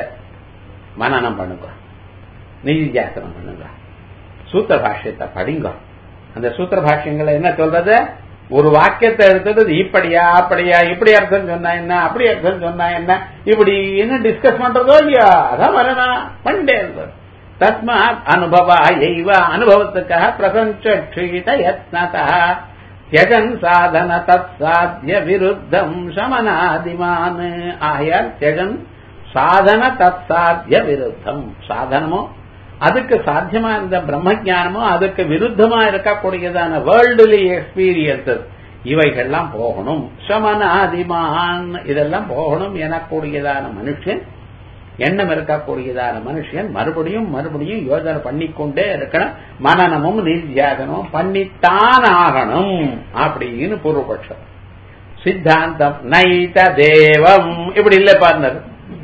மனனம் பண்ணுங்க, நிதித்தியாசனம் பண்ணுங்க, சூத்திர பாஷ்யத்தை படிங்க. அந்த சூத்திர பாஷ்யங்களை என்ன சொல்றது? ஒரு வாக்கியத்தை எடுத்தது இப்படியா அப்படியா, இப்படி அர்த்தம் சொன்னா என்ன, அப்படி அர்த்தம் சொன்னா என்ன, இப்படி என்ன டிஸ்கஸ் பண்றதோ இல்லையா, அதான் வரணும் பண்ணிட்டே இருந்தது. தஸ்மாத் அனுபவா எய்வ, அனுபவத்துக்காக பிரசஞ்சீத யத்னதா தியஜன் சாதன தத் சாத்திய விருத்தம் சமனாதிமான். ஆகையால் தியஜன் சாதன தத் சாத்திய விருத்தம், சாதனமோ அதுக்கு சாத்தியமா இருந்த பிரம்ம ஜானமோ அதுக்கு விருத்தமா இருக்கக்கூடியதான வேர்ல்டுலி எக்ஸ்பீரியன்சஸ் இவைகள்லாம் போகணும். சமனாதிமான் இதெல்லாம் போகணும் எனக்கூடியதான மனுஷன், எண்ணம் இருக்கக்கூடியதான மனுஷன் மறுபடியும் மறுபடியும் யோசனை பண்ணிக்கொண்டே இருக்கணும். மனனமும் நித்தியாசனமும் பண்ணித்தான் ஆகணும் அப்படின்னு பூர்வபட்சம். சித்தாந்தம் நைத தேவம் இப்படி இல்ல பாருங்க.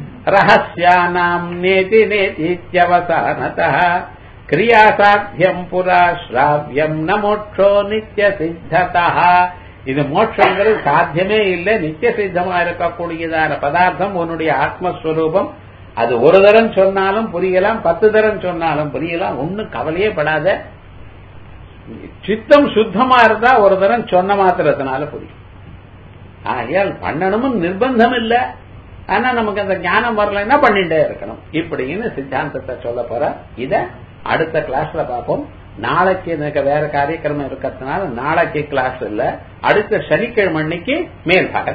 ரகசியானாம் நேதி நேதித்யவசானதः கிரியாசாத்தியம் புரா ஸ்ராவ்யம் ந மோட்சோ நித்திய சித்ததः. இது மோட்சங்கிறது சாத்தியமே இல்லை, நித்திய சித்தமா இருக்கக்கூடியதான பதார்த்தம் உன்னுடைய ஆத்மஸ்வரூபம். அது ஒரு தரம் சொன்னாலும் புரியலாம், பத்து தரம் சொன்னாலும் புரியலாம், ஒன்னும் கவலையே படாத. சித்தம் சுத்தமா இருந்தா ஒரு தரம் சொன்ன மாத்திரத்தினால புரியும். ஆகையால் பண்ணணும்னு நிர்பந்தம் இல்ல, ஆனா நமக்கு அந்த ஞானம் வரலன்னா பண்ணிட்டே இருக்கணும் இப்படின்னு சித்தாந்தத்தை சொல்ல போற. இத அடுத்த கிளாஸ்ல பார்ப்போம். நாளைக்கு எனக்கு வேற காரியக்கிரமம் இருக்கிறதுனால நாளைக்கு கிளாஸ் இல்ல, அடுத்த சனிக்கிழமை அன்னைக்கு மேல் பாகம்.